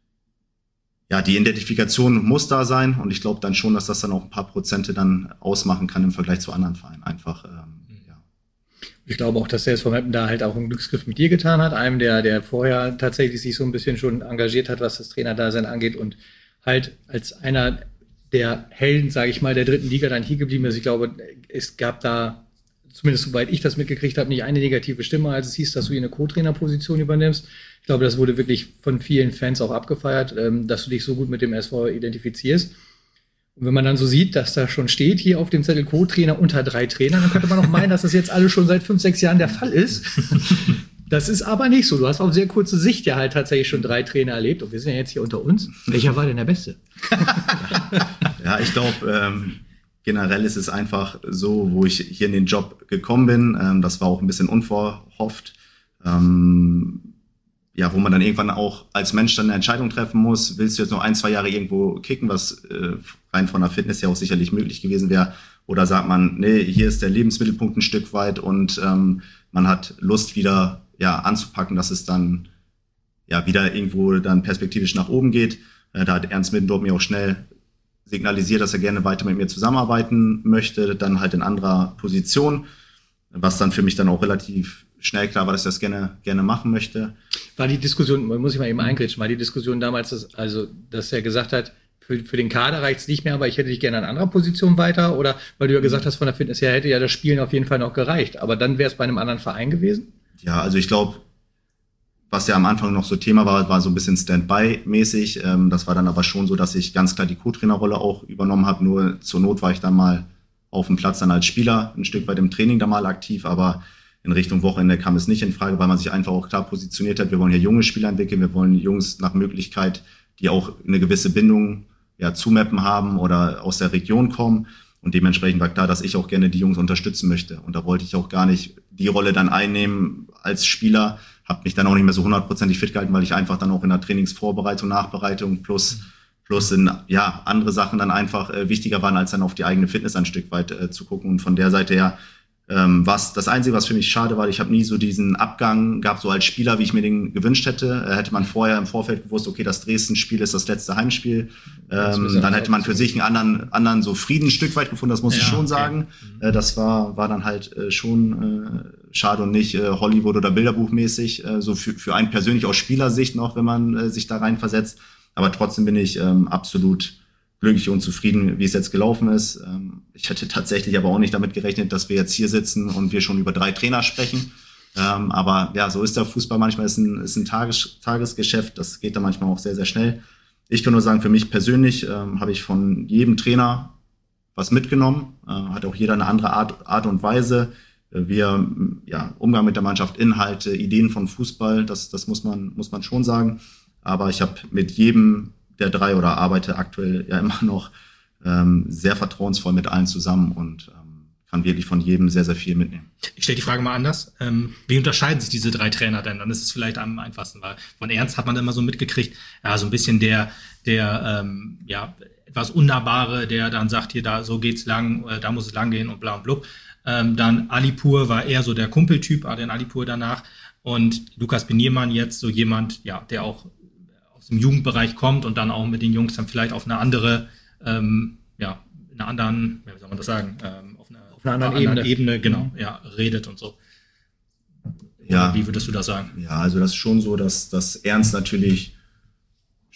ja, die Identifikation muss da sein. Und ich glaube dann schon, dass das dann auch ein paar Prozente dann ausmachen kann im Vergleich zu anderen Vereinen. Einfach, ähm, ja. Ich glaube auch, dass der S V Meppen da halt auch einen Glücksgriff mit dir getan hat. Einem, der, der vorher tatsächlich sich so ein bisschen schon engagiert hat, was das Trainerdasein angeht und halt als einer der Helden, sage ich mal, der dritten Liga dann hier geblieben ist. Ich glaube, es gab da, zumindest soweit ich das mitgekriegt habe, nicht eine negative Stimme, als es hieß, dass du hier eine Co-Trainer-Position übernimmst. Ich glaube, das wurde wirklich von vielen Fans auch abgefeiert, dass du dich so gut mit dem S V identifizierst. Und wenn man dann so sieht, dass da schon steht, hier auf dem Zettel Co-Trainer unter drei Trainern, dann könnte man auch meinen, dass das jetzt alles schon seit fünf, sechs Jahren der Fall ist. Das ist aber nicht so. Du hast auf sehr kurze Sicht ja halt tatsächlich schon drei Trainer erlebt. Und wir sind ja jetzt hier unter uns. Welcher war denn der Beste? Ja, ich glaube, ähm, generell ist es einfach so, wo ich hier in den Job gekommen bin. Ähm, das war auch ein bisschen unverhofft. Ähm, ja, wo man dann irgendwann auch als Mensch dann eine Entscheidung treffen muss. Willst du jetzt noch ein, zwei Jahre irgendwo kicken, was äh, rein von der Fitness ja auch sicherlich möglich gewesen wäre? Oder sagt man, nee, hier ist der Lebensmittelpunkt ein Stück weit und ähm, man hat Lust wieder ja anzupacken, dass es dann ja wieder irgendwo dann perspektivisch nach oben geht. Äh, da hat Ernst Middendorf mir auch schnell signalisiert, dass er gerne weiter mit mir zusammenarbeiten möchte, dann halt in anderer Position, was dann für mich dann auch relativ schnell klar war, dass ich das gerne gerne machen möchte. War die Diskussion, muss ich mal eben eingrätschen, war die Diskussion damals, dass, also dass er gesagt hat, für, für den Kader reicht es nicht mehr, aber ich hätte dich gerne an anderer Position weiter, oder weil du ja gesagt hast, von der Fitness her hätte ja das Spielen auf jeden Fall noch gereicht, aber dann wäre es bei einem anderen Verein gewesen? Ja, also ich glaube, was ja am Anfang noch so Thema war, war so ein bisschen Standby-mäßig. Ähm, das war dann aber schon so, dass ich ganz klar die Co-Trainerrolle auch übernommen habe. Nur zur Not war ich dann mal auf dem Platz dann als Spieler, ein Stück weit im Training da mal aktiv, aber in Richtung Wochenende kam es nicht in Frage, weil man sich einfach auch klar positioniert hat. Wir wollen hier junge Spieler entwickeln, wir wollen Jungs nach Möglichkeit, die auch eine gewisse Bindung ja, zu Meppen haben oder aus der Region kommen. Und dementsprechend war klar, dass ich auch gerne die Jungs unterstützen möchte. Und da wollte ich auch gar nicht die Rolle dann einnehmen als Spieler, habe mich dann auch nicht mehr so hundertprozentig fit gehalten, weil ich einfach dann auch in der Trainingsvorbereitung, Nachbereitung plus plus in ja andere Sachen dann einfach äh, wichtiger waren, als dann auf die eigene Fitness ein Stück weit äh, zu gucken. Und von der Seite her ähm, was das Einzige, was für mich schade war, ich habe nie so diesen Abgang gehabt, so als Spieler, wie ich mir den gewünscht hätte. Äh, hätte man vorher im Vorfeld gewusst, okay, das Dresden-Spiel ist das letzte Heimspiel. Ähm, dann hätte man für sich einen anderen, anderen so Frieden ein Stück weit gefunden, das muss ja, ich schon okay. sagen. Äh, das war, war dann halt äh, schon äh, schade und nicht äh, Hollywood- oder Bilderbuchmäßig, äh, so für, für einen persönlich aus Spielersicht noch, wenn man äh, sich da reinversetzt. Aber trotzdem bin ich ähm, absolut glücklich und zufrieden, wie es jetzt gelaufen ist. Ähm, ich hätte tatsächlich aber auch nicht damit gerechnet, dass wir jetzt hier sitzen und wir schon über drei Trainer sprechen. Ähm, aber ja, so ist der Fußball manchmal, ist ein, ist ein Tages, Tagesgeschäft. Das geht da manchmal auch sehr, sehr schnell. Ich kann nur sagen, für mich persönlich ähm, habe ich von jedem Trainer was mitgenommen. Äh, hat auch jeder eine andere Art, Art und Weise. Wir, ja, Umgang mit der Mannschaft, Inhalte, Ideen von Fußball, das, das muss man, muss man schon sagen. Aber ich habe mit jedem der drei oder arbeite aktuell ja immer noch ähm, sehr vertrauensvoll mit allen zusammen und ähm, kann wirklich von jedem sehr, sehr viel mitnehmen. Ich stelle die Frage mal anders. Ähm, wie unterscheiden sich diese drei Trainer denn? Dann ist es vielleicht am einfachsten, weil von Ernst hat man immer so mitgekriegt, ja, so ein bisschen der, der, ähm, ja, etwas Unnahbare, der dann sagt, hier, da, so geht's lang, äh, da muss es lang gehen und bla und blub. Ähm, dann Alipur war eher so der Kumpeltyp, Adrian Alipur danach. Und Lukas Beniermann jetzt so jemand, ja, der auch aus dem Jugendbereich kommt und dann auch mit den Jungs dann vielleicht auf eine andere, ähm, ja, in einer anderen, wie soll man das sagen, ähm, auf, eine, auf einer anderen, einer anderen Ebene. Ebene, genau, ja, redet und so. Ja. Wie würdest du das sagen? Ja, also das ist schon so, dass, dass Ernst natürlich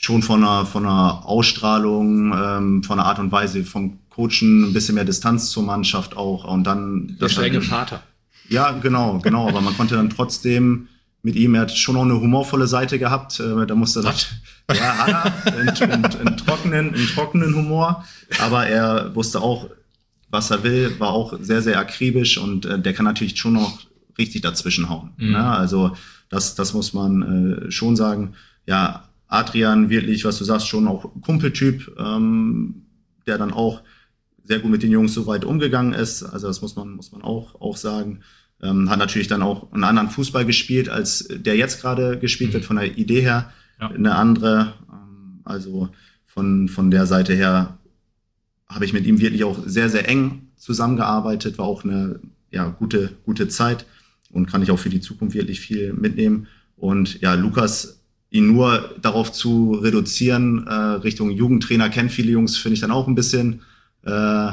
schon von einer, von einer Ausstrahlung, ähm, von der Art und Weise vom Coachen ein bisschen mehr Distanz zur Mannschaft auch. Und dann der strenge dann, Vater. Ja, genau, genau. Aber man konnte dann trotzdem mit ihm, er hat schon auch eine humorvolle Seite gehabt. Äh, da musste das, ja, hat er, in, in, in, trockenen, in trockenen Humor. Aber er wusste auch, was er will, war auch sehr, sehr akribisch und äh, der kann natürlich schon noch richtig dazwischenhauen. Mhm. Ne? Also das, das muss man äh, schon sagen. Ja, Adrian wirklich, was du sagst, schon auch Kumpeltyp, ähm, der dann auch sehr gut mit den Jungs so weit umgegangen ist. Also das muss man, muss man auch, auch sagen. Ähm, hat natürlich dann auch einen anderen Fußball gespielt, als der jetzt gerade gespielt mhm. wird, von der Idee her. Ja. Eine andere. Ähm, also von, von der Seite her habe ich mit ihm wirklich auch sehr, sehr eng zusammengearbeitet. War auch eine ja, gute, gute Zeit und kann ich auch für die Zukunft wirklich viel mitnehmen. Und ja, Lukas, ihn nur darauf zu reduzieren, äh, Richtung Jugendtrainer, kennt viele Jungs, finde ich dann auch ein bisschen äh,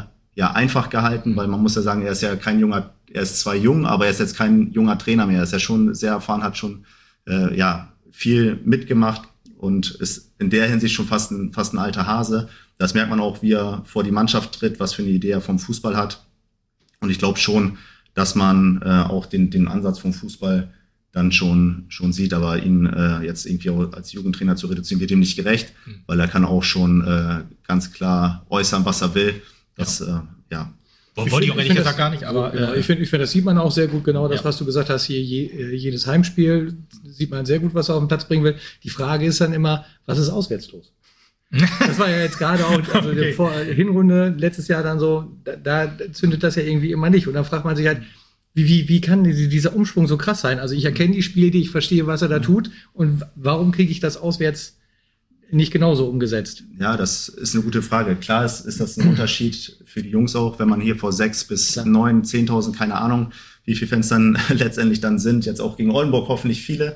ja einfach gehalten, weil man muss ja sagen, er ist ja kein junger, er ist zwar jung, aber er ist jetzt kein junger Trainer mehr. Er ist ja schon sehr erfahren, hat schon äh, ja viel mitgemacht und ist in der Hinsicht schon fast ein, fast ein alter Hase. Das merkt man auch, wie er vor die Mannschaft tritt, was für eine Idee er vom Fußball hat. Und ich glaube schon, dass man äh, auch den, den Ansatz vom Fußball dann schon schon sieht, aber ihn äh, jetzt irgendwie auch als Jugendtrainer zu reduzieren, wird ihm nicht gerecht, mhm. weil er kann auch schon äh, ganz klar äußern, was er will. Das, ja. Äh, ja. Wollte ich auch ehrlich gesagt gar nicht, aber... Genau, ich finde, ich finde, das sieht man auch sehr gut, genau das, ja. was du gesagt hast, hier je, jedes Heimspiel sieht man sehr gut, was er auf den Platz bringen will. Die Frage ist dann immer, was ist auswärts los? Das war ja jetzt gerade auch, also okay. Vor Hinrunde, letztes Jahr dann so, da, da zündet das ja irgendwie immer nicht. Und dann fragt man sich halt, Wie, wie, wie kann dieser Umschwung so krass sein? Also ich erkenne die Spiele, ich verstehe, was er da tut. Und warum kriege ich das auswärts nicht genauso umgesetzt? Ja, das ist eine gute Frage. Klar ist, ist das ein Unterschied für die Jungs auch, wenn man hier vor sechs bis neun, zehntausend, keine Ahnung, wie viele Fans dann letztendlich dann sind. Jetzt auch gegen Oldenburg hoffentlich viele.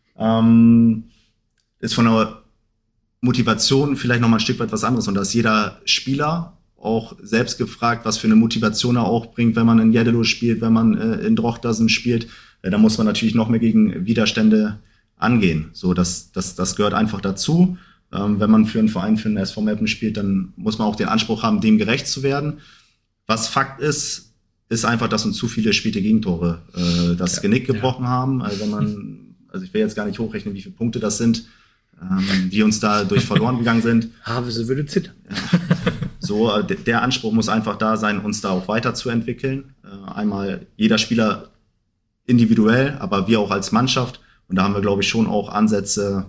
Ähm, ist von der Motivation vielleicht noch mal ein Stück weit was anderes. Und da ist jeder Spieler auch selbst gefragt, was für eine Motivation er auch bringt, wenn man in Jeddelo spielt, wenn man äh, in Drochtersen spielt. Äh, da muss man natürlich noch mehr gegen Widerstände angehen. So, das, das, das gehört einfach dazu. Ähm, wenn man für einen Verein, für einen S V Meppen spielt, dann muss man auch den Anspruch haben, dem gerecht zu werden. Was Fakt ist, ist einfach, dass uns zu viele späte Gegentore äh, das ja, Genick gebrochen ja. haben. Also wenn man, also ich will jetzt gar nicht hochrechnen, wie viele Punkte das sind, ähm, die uns da durch verloren gegangen sind. Havese würde zittern. Ja. So, der Anspruch muss einfach da sein, uns da auch weiterzuentwickeln. Einmal jeder Spieler individuell, aber wir auch als Mannschaft. Und da haben wir, glaube ich, schon auch Ansätze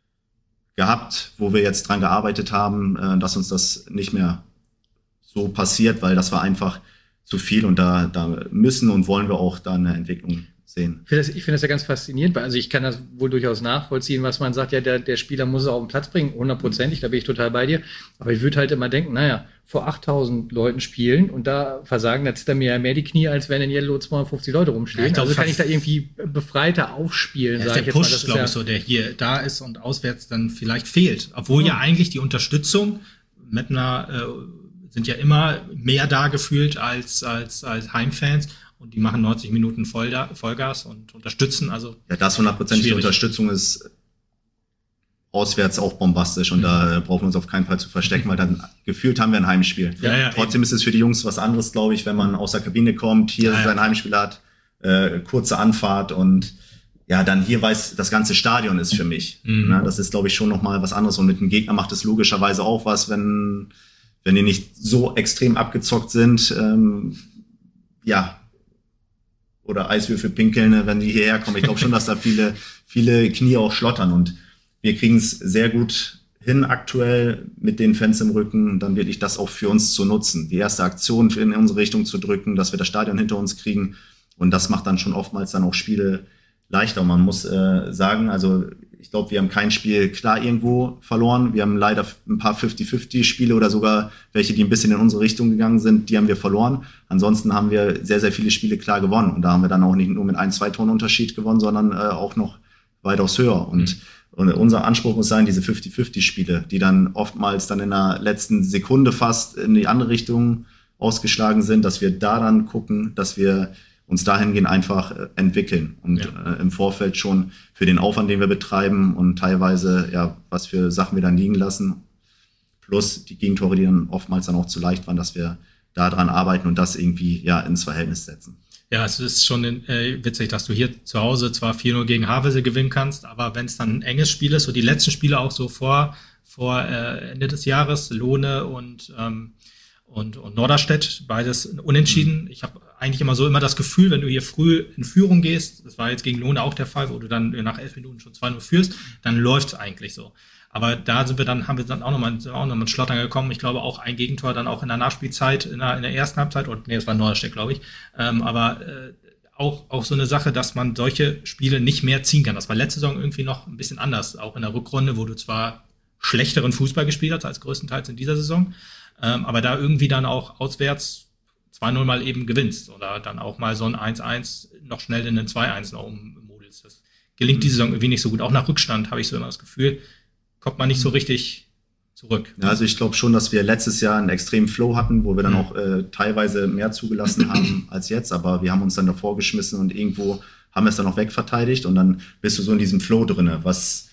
gehabt, wo wir jetzt dran gearbeitet haben, dass uns das nicht mehr so passiert, weil das war einfach zu viel und da, da müssen und wollen wir auch da eine Entwicklung sehen. Ich finde das, ich finde das ja ganz faszinierend, weil also ich kann das wohl durchaus nachvollziehen, was man sagt, ja, der, der Spieler muss es auf den Platz bringen, hundertprozentig, da bin ich total bei dir. Aber ich würde halt immer denken, naja, vor achttausend Leuten spielen und da versagen, da zittern mir ja mehr die Knie, als wenn in Yellow zweihundertfünfzig Leute rumstehen. Ja, glaub, also kann ich da irgendwie befreiter aufspielen, ja, sage ich jetzt Push, mal. Das ist der Push, glaube ich, so, der hier da ist und auswärts dann vielleicht fehlt. Obwohl ja, ja eigentlich die Unterstützung, Mettner äh, sind ja immer mehr da gefühlt als, als, als Heimfans. Und die machen neunzig Minuten Voll, Vollgas und unterstützen. Also ja, das hundertprozentige Unterstützung ist auswärts auch bombastisch. Und mhm. da brauchen wir uns auf keinen Fall zu verstecken, weil dann gefühlt haben wir ein Heimspiel. Ja, ja, Trotzdem eben. Ist es für die Jungs was anderes, glaube ich, wenn man aus der Kabine kommt, hier ja, sein ja. Heimspiel hat, äh, kurze Anfahrt und ja, dann hier weiß, das ganze Stadion ist für mich. Mhm. Na, das ist, glaube ich, schon nochmal was anderes. Und mit dem Gegner macht es logischerweise auch was, wenn, wenn die nicht so extrem abgezockt sind. Ähm, ja, oder Eiswürfel pinkeln, wenn die hierher kommen. Ich glaube schon, dass da viele, viele Knie auch schlottern und wir kriegen es sehr gut hin aktuell mit den Fans im Rücken, dann wirklich das auch für uns zu nutzen. Die erste Aktion in unsere Richtung zu drücken, dass wir das Stadion hinter uns kriegen und das macht dann schon oftmals dann auch Spiele leichter. Und man muss äh, sagen, also ich glaube, wir haben kein Spiel klar irgendwo verloren. Wir haben leider ein paar fünfzig fünfzig Spiele oder sogar welche, die ein bisschen in unsere Richtung gegangen sind, die haben wir verloren. Ansonsten haben wir sehr, sehr viele Spiele klar gewonnen. Und da haben wir dann auch nicht nur mit ein, zwei Toren Unterschied gewonnen, sondern äh, auch noch weitaus höher. Und, mhm. und unser Anspruch muss sein, diese fünfzig fünfzig Spiele, die dann oftmals dann in der letzten Sekunde fast in die andere Richtung ausgeschlagen sind, dass wir da dann gucken, dass wir uns dahingehend einfach äh, entwickeln und ja. äh, im Vorfeld schon für den Aufwand, den wir betreiben und teilweise, ja, was für Sachen wir dann liegen lassen, plus die Gegentore, die dann oftmals dann auch zu leicht waren, dass wir da dran arbeiten und das irgendwie ja ins Verhältnis setzen. Ja, es ist schon äh, witzig, dass du hier zu Hause zwar vier null gegen Havelse gewinnen kannst, aber wenn es dann ein enges Spiel ist, so die letzten Spiele auch so vor, vor äh, Ende des Jahres, Lohne und, ähm, und, und Norderstedt, beides unentschieden. Mhm. Ich habe eigentlich immer so immer das Gefühl, wenn du hier früh in Führung gehst, das war jetzt gegen Lohne auch der Fall, wo du dann nach elf Minuten schon zwei null führst, dann läuft's eigentlich so. Aber da sind wir dann, haben wir dann auch nochmal auch noch mit Schlottern gekommen. Ich glaube auch ein Gegentor dann auch in der Nachspielzeit, in der, in der ersten Halbzeit, oder nee, das war Norderstedt, glaube ich. Ähm, aber äh, auch, auch so eine Sache, dass man solche Spiele nicht mehr ziehen kann. Das war letzte Saison irgendwie noch ein bisschen anders. Auch in der Rückrunde, wo du zwar schlechteren Fußball gespielt hast als größtenteils in dieser Saison, ähm, aber da irgendwie dann auch auswärts zwei null mal eben gewinnst oder dann auch mal so ein eins eins noch schnell in den zwei eins noch ummodelst. Das gelingt diese Saison irgendwie nicht so gut. Auch nach Rückstand habe ich so immer das Gefühl, kommt man nicht so richtig zurück. Ja, also ich glaube schon, dass wir letztes Jahr einen extremen Flow hatten, wo wir dann mhm. auch äh, teilweise mehr zugelassen haben als jetzt, aber wir haben uns dann davor geschmissen und irgendwo haben wir es dann auch wegverteidigt und dann bist du so in diesem Flow drinne, was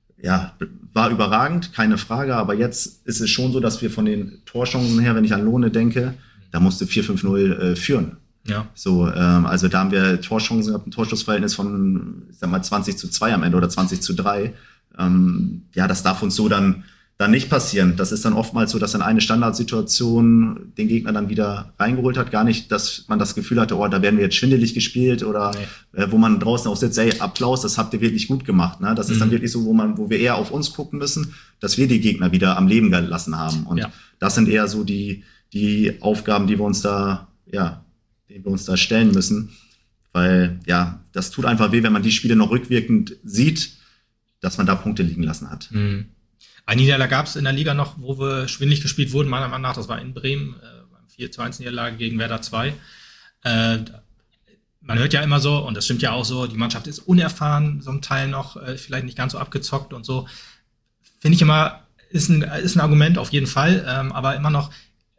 ja war überragend, keine Frage, aber jetzt ist es schon so, dass wir von den Torchancen her, wenn ich an Lohne denke, da musste vier fünf null äh, führen. Ja. So, ähm, also da haben wir Torchancen gehabt, ein Torschussverhältnis von, ich sag mal, zwanzig zu zwei am Ende oder zwanzig zu drei. Ähm, ja, das darf uns so dann, dann nicht passieren. Das ist dann oftmals so, dass dann eine Standardsituation den Gegner dann wieder reingeholt hat. Gar nicht, dass man das Gefühl hatte, oh, da werden wir jetzt schwindelig gespielt oder nee. äh, wo man draußen auch sitzt, ey, Applaus, das habt ihr wirklich gut gemacht. Ne? Das mhm. ist dann wirklich so, wo man, wo wir eher auf uns gucken müssen, dass wir die Gegner wieder am Leben gelassen haben. Und ja. das sind eher so die, die Aufgaben, die wir uns da, ja, denen wir uns da stellen müssen. Weil, ja, das tut einfach weh, wenn man die Spiele noch rückwirkend sieht, dass man da Punkte liegen lassen hat. Mhm. Eine Niederlage gab es in der Liga noch, wo wir schwindelig gespielt wurden, meiner Meinung nach, das war in Bremen, äh, beim vier zu eins Niederlage gegen Werder zwei. Äh, man hört ja immer so, und das stimmt ja auch so, die Mannschaft ist unerfahren, so ein Teil noch, äh, vielleicht nicht ganz so abgezockt und so. Finde ich immer, ist ein, ist ein Argument auf jeden Fall, ähm, aber immer noch,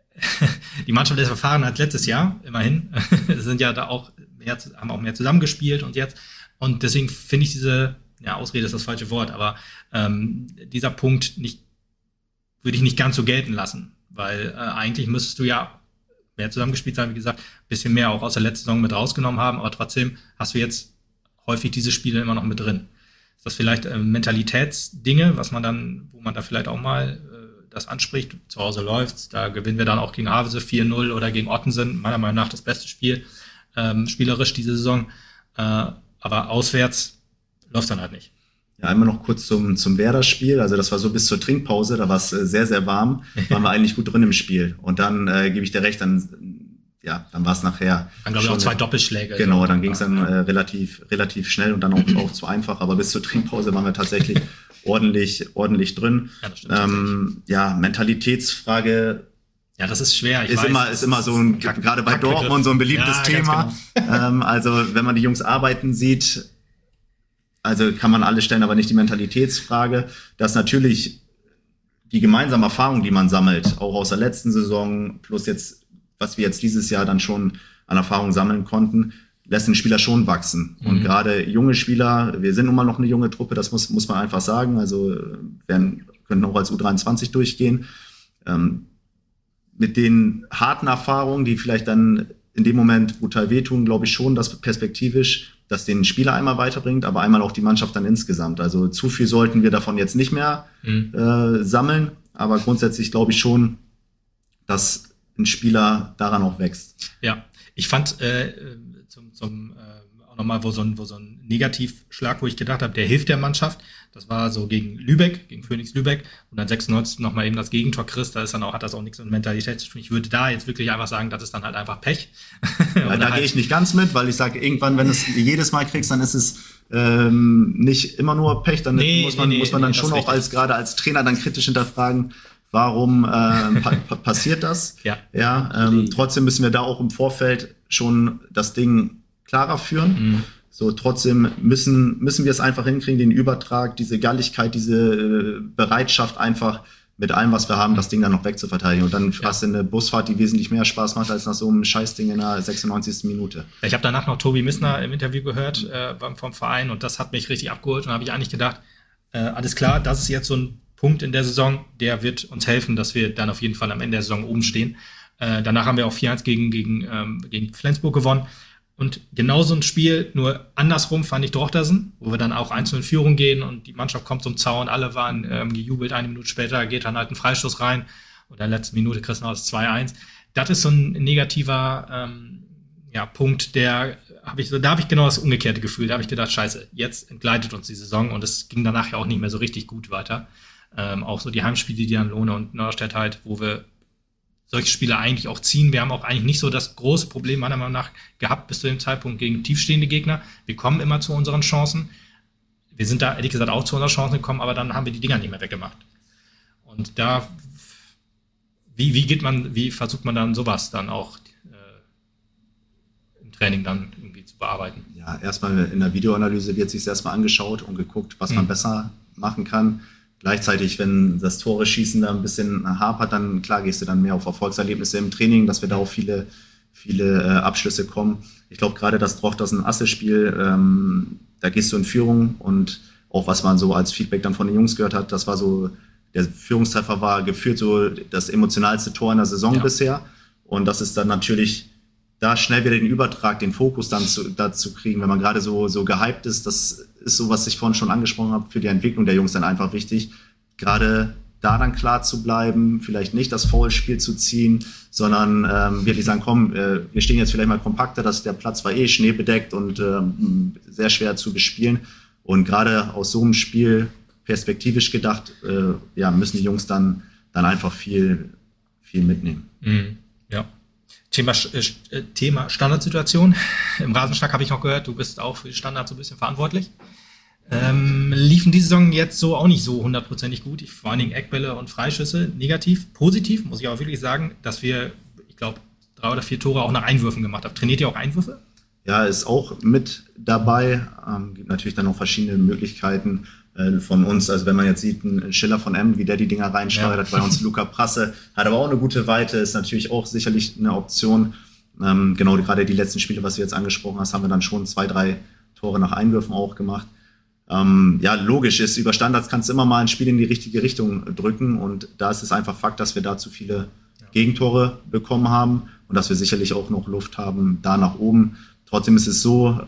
die Mannschaft ist erfahrener als letztes Jahr, immerhin. Sind ja da auch mehr, haben auch mehr zusammengespielt und jetzt. Und deswegen finde ich diese, ja, Ausrede ist das falsche Wort, aber ähm, dieser Punkt nicht, würde ich nicht ganz so gelten lassen, weil äh, eigentlich müsstest du ja mehr zusammengespielt sein, wie gesagt, ein bisschen mehr auch aus der letzten Saison mit rausgenommen haben, aber trotzdem hast du jetzt häufig diese Spiele immer noch mit drin. Ist das vielleicht äh, Mentalitätsdinge, was man dann, wo man da vielleicht auch mal äh, das anspricht, zu Hause läuft's, da gewinnen wir dann auch gegen Havelse vier null oder gegen Ottensen, meiner Meinung nach das beste Spiel, ähm, spielerisch diese Saison, äh, aber auswärts läuft dann halt nicht. Ja, einmal noch kurz zum, zum Werder-Spiel. Also das war so bis zur Trinkpause, da war es äh, sehr, sehr warm. Waren wir eigentlich gut drin im Spiel. Und dann äh, gebe ich dir recht, dann, ja, dann war es nachher. Dann glaube ich auch zwei Doppelschläge. Genau, so. Dann ging es dann äh, relativ, relativ schnell und dann auch, auch zu einfach. Aber bis zur Trinkpause waren wir tatsächlich ordentlich, ordentlich drin. Ja, das stimmt, ähm, ja, Mentalitätsfrage. Ja, das ist schwer. Ich ist weiß, immer, ist immer so ein, gerade bei Dortmund so ein beliebtes ja, Thema. Genau. ähm, also wenn man die Jungs arbeiten sieht, also kann man alles stellen, aber nicht die Mentalitätsfrage, dass natürlich die gemeinsame Erfahrung, die man sammelt, auch aus der letzten Saison, plus jetzt, was wir jetzt dieses Jahr dann schon an Erfahrung sammeln konnten, lässt den Spieler schon wachsen. Mhm. Und gerade junge Spieler, wir sind nun mal noch eine junge Truppe, das muss, muss man einfach sagen, also werden, können auch als U dreiundzwanzig durchgehen. Ähm, mit den harten Erfahrungen, die vielleicht dann in dem Moment brutal wehtun, glaube ich schon, dass perspektivisch das den Spieler einmal weiterbringt, aber einmal auch die Mannschaft dann insgesamt. Also zu viel sollten wir davon jetzt nicht mehr mhm. äh, sammeln, aber grundsätzlich glaube ich schon, dass ein Spieler daran auch wächst. Ja, ich fand äh, zum, zum äh, auch nochmal, wo so ein, wo so ein Negativschlag, wo ich gedacht habe, der hilft der Mannschaft. Das war so gegen Lübeck, gegen Phoenix Lübeck und dann sechsundneunzig nochmal eben das Gegentor kriegst, da ist dann auch, hat das auch nichts mit Mentalität zu tun. Ich würde da jetzt wirklich einfach sagen, das ist dann halt einfach Pech. Ja, da halt gehe ich nicht ganz mit, weil ich sage, irgendwann, wenn du es jedes Mal kriegst, dann ist es ähm, nicht immer nur Pech, dann nee, muss man, nee, muss man dann nee, schon auch als gerade als Trainer dann kritisch hinterfragen, warum äh, pa- pa- passiert das? Ja. Ja, ähm, trotzdem müssen wir da auch im Vorfeld schon das Ding klarer führen. Mhm. So, trotzdem müssen, müssen wir es einfach hinkriegen, den Übertrag, diese Galligkeit, diese äh, Bereitschaft einfach mit allem, was wir haben, das Ding dann noch wegzuverteidigen. Und dann ja. hast du eine Busfahrt, die wesentlich mehr Spaß macht, als nach so einem Scheißding in der sechsundneunzigsten Minute. Ich habe danach noch Tobi Missner im Interview gehört äh, vom Verein und das hat mich richtig abgeholt. Und da habe ich eigentlich gedacht, äh, alles klar, das ist jetzt so ein Punkt in der Saison, der wird uns helfen, dass wir dann auf jeden Fall am Ende der Saison oben stehen. Äh, danach haben wir auch vier eins gegen, gegen, ähm, gegen Flensburg gewonnen. Und genau so ein Spiel, nur andersrum fand ich Drochtersen, wo wir dann auch eins zu null in Führung gehen und die Mannschaft kommt zum Zaun, alle waren ähm, gejubelt, eine Minute später geht dann halt ein Freistoß rein und in der letzten Minute kriegst du noch das zwei eins. Das ist so ein negativer ähm, ja, Punkt, der habe ich so, da habe ich genau das umgekehrte Gefühl, da habe ich gedacht, scheiße, jetzt entgleitet uns die Saison und es ging danach ja auch nicht mehr so richtig gut weiter. Ähm, auch so die Heimspiele, die an Lohne und Norderstedt halt, wo wir solche Spiele eigentlich auch ziehen. Wir haben auch eigentlich nicht so das große Problem meiner Meinung nach gehabt bis zu dem Zeitpunkt gegen tiefstehende Gegner. Wir kommen immer zu unseren Chancen. Wir sind da ehrlich gesagt auch zu unseren Chancen gekommen, aber dann haben wir die Dinger nicht mehr weggemacht. Und da, wie, wie geht man, wie versucht man dann sowas dann auch äh, im Training dann irgendwie zu bearbeiten? Ja, erstmal in der Videoanalyse wird sich erstmal angeschaut und geguckt, was mhm. man besser machen kann. Gleichzeitig, wenn das Tore-Schießen da ein bisschen hapert, dann klar gehst du dann mehr auf Erfolgserlebnisse im Training, dass wir da auf viele, viele äh, Abschlüsse kommen. Ich glaube gerade das Drochtersen-Asse-Spiel, ähm, da gehst du in Führung und auch was man so als Feedback dann von den Jungs gehört hat, das war so, der Führungstreffer war gefühlt so das emotionalste Tor in der Saison ja. bisher und das ist dann natürlich da schnell wieder den Übertrag, den Fokus dann zu, dazu kriegen, wenn man gerade so, so gehypt ist, das ist so, was ich vorhin schon angesprochen habe, für die Entwicklung der Jungs dann einfach wichtig, gerade da dann klar zu bleiben, vielleicht nicht das Foulspiel zu ziehen, sondern ähm, wirklich sagen, komm, äh, wir stehen jetzt vielleicht mal kompakter, dass der Platz war eh schneebedeckt und ähm, sehr schwer zu bespielen und gerade aus so einem Spiel perspektivisch gedacht, äh, ja, müssen die Jungs dann, dann einfach viel, viel mitnehmen. Mhm. Ja. Thema, äh, Thema Standardsituation. Im Rasenschnack habe ich noch gehört, du bist auch für die Standards so ein bisschen verantwortlich. Ähm, liefen die Saison jetzt so auch nicht so hundertprozentig gut. Ich, vor allen Dingen Eckbälle und Freischüsse negativ. Positiv muss ich aber wirklich sagen, dass wir, ich glaube, drei oder vier Tore auch nach Einwürfen gemacht haben. Trainiert ihr auch Einwürfe? Ja, ist auch mit dabei. Ähm, gibt natürlich dann noch verschiedene Möglichkeiten äh, von uns. Also wenn man jetzt sieht, ein Schiller von M, wie der die Dinger reinsteuert, ja. Bei uns Luca Prasse, hat aber auch eine gute Weite, ist natürlich auch sicherlich eine Option. Ähm, genau, gerade die letzten Spiele, was du jetzt angesprochen hast, haben wir dann schon zwei, drei Tore nach Einwürfen auch gemacht. Ähm, ja, logisch ist, über Standards kannst du immer mal ein Spiel in die richtige Richtung drücken und da ist es einfach Fakt, dass wir da zu viele Gegentore bekommen haben und dass wir sicherlich auch noch Luft haben, da nach oben. Trotzdem ist es so,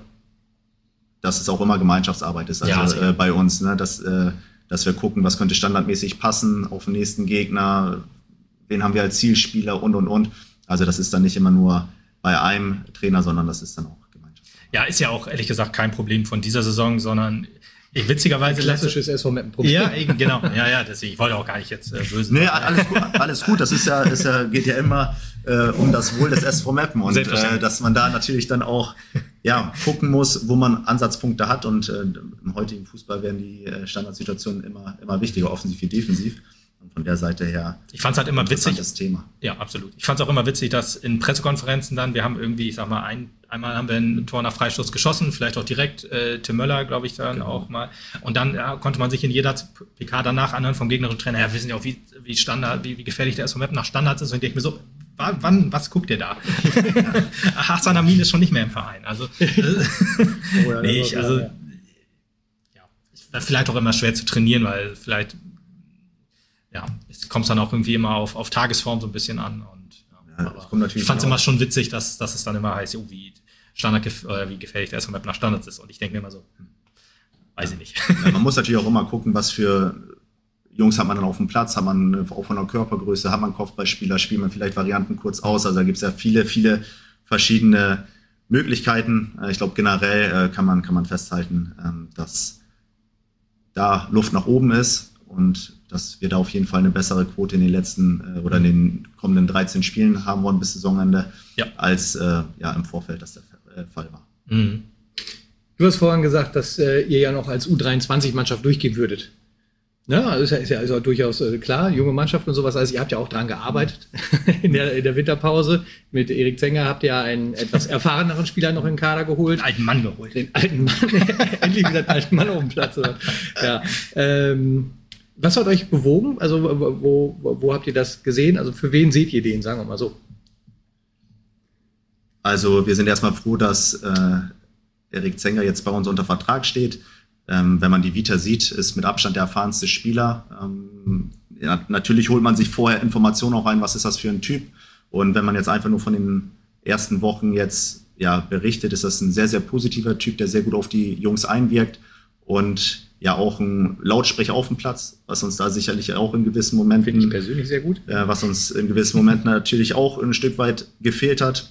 dass es auch immer Gemeinschaftsarbeit ist, also ja, äh, bei uns, ne? dass, äh, dass wir gucken, was könnte standardmäßig passen auf den nächsten Gegner, wen haben wir als Zielspieler und, und, und. Also das ist dann nicht immer nur bei einem Trainer, sondern das ist dann auch Gemeinschaft. Ja, ist ja auch ehrlich gesagt kein Problem von dieser Saison, sondern ich, witzigerweise... Klassisches S V Meppen-Problem. Ja, eben, genau. Ja, ja, deswegen, ich wollte auch gar nicht jetzt äh, böse Nee, alles gut, alles gut. Das ist ja, ist ja, geht ja immer äh, um das Wohl des S V Meppen und äh, dass man da natürlich dann auch ja, gucken muss, wo man Ansatzpunkte hat und äh, im heutigen Fußball werden die äh, Standardsituationen immer, immer wichtiger, offensiv wie defensiv. Und von der Seite her. Ich fand es halt immer witzig. Das Thema. Ja, absolut. Ich fand es auch immer witzig, dass in Pressekonferenzen dann, wir haben irgendwie, ich sag mal, ein, einmal haben wir ein Tor nach Freistoß geschossen, vielleicht auch direkt, äh, Tim Möller, glaube ich, dann genau. auch mal. Und dann ja, konnte man sich in jeder P K danach anhören vom gegnerischen Trainer, ja, wir wissen ja auch, wie, wie Standard, wie, wie gefährlich der S V Meppen nach Standards ist. Und ich denke mir so, wann, wann was guckt ihr da? Hassan Amin ist schon nicht mehr im Verein. Also, oh ja, nee, ich, also, ja. ja, vielleicht auch immer schwer zu trainieren, weil vielleicht ja, es kommt dann auch irgendwie immer auf, auf Tagesform so ein bisschen an. Und, ja, ja, aber ich fand es immer schon witzig, dass, dass es dann immer heißt, oh, wie, Standard, äh, wie gefährlich der S V Meppen nach Standards ist. Und ich denke mir immer so, hm, weiß ich nicht. Ja, man muss natürlich auch immer gucken, was für Jungs hat man dann auf dem Platz, hat man auch von der Körpergröße, hat man Kopfballspieler, spielt man vielleicht Varianten kurz aus. Also da gibt es ja viele, viele verschiedene Möglichkeiten. Ich glaube, generell kann man, kann man festhalten, dass da Luft nach oben ist und dass wir da auf jeden Fall eine bessere Quote in den letzten äh, oder in den kommenden dreizehn Spielen haben wollen bis Saisonende, ja. als äh, ja, im Vorfeld das der äh, Fall war. Mhm. Du hast vorhin gesagt, dass äh, ihr ja noch als U dreiundzwanzig-Mannschaft durchgehen würdet. Ne? Also ist ja, ist ja also durchaus äh, klar, junge Mannschaft und sowas. Also ihr habt ja auch dran gearbeitet in, der, in der Winterpause. Mit Erik Zenger habt ihr einen etwas erfahreneren Spieler noch in den Kader geholt. Den alten Mann geholt. Den alten Mann, endlich wieder den alten Mann auf dem Platz. Ja, ähm, Was hat euch bewogen? Also wo, wo, wo habt ihr das gesehen? Also für wen seht ihr den, sagen wir mal so? Also wir sind erstmal froh, dass äh, Erik Zenger jetzt bei uns unter Vertrag steht. Ähm, wenn man die Vita sieht, ist mit Abstand der erfahrenste Spieler. Ähm, ja, natürlich holt man sich vorher Informationen auch rein, was ist das für ein Typ. Und wenn man jetzt einfach nur von den ersten Wochen jetzt ja, berichtet, ist das ein sehr, sehr positiver Typ, der sehr gut auf die Jungs einwirkt. Und ja auch ein Lautsprecher auf dem Platz, was uns da sicherlich auch in gewissen Momenten... Finde ich persönlich sehr gut. Äh, was uns in gewissen Momenten natürlich auch ein Stück weit gefehlt hat.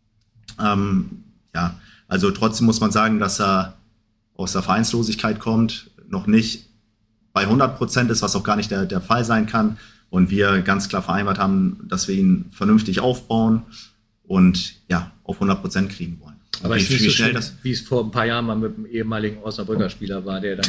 Ähm, ja, also trotzdem muss man sagen, dass er aus der Vereinslosigkeit kommt, noch nicht bei hundert Prozent ist, was auch gar nicht der, der Fall sein kann. Und wir ganz klar vereinbart haben, dass wir ihn vernünftig aufbauen und ja, auf hundert Prozent kriegen wollen. Aber es ist nicht so schnell, das wie es vor ein paar Jahren mal mit dem ehemaligen Osnabrücker Spieler war, der dann...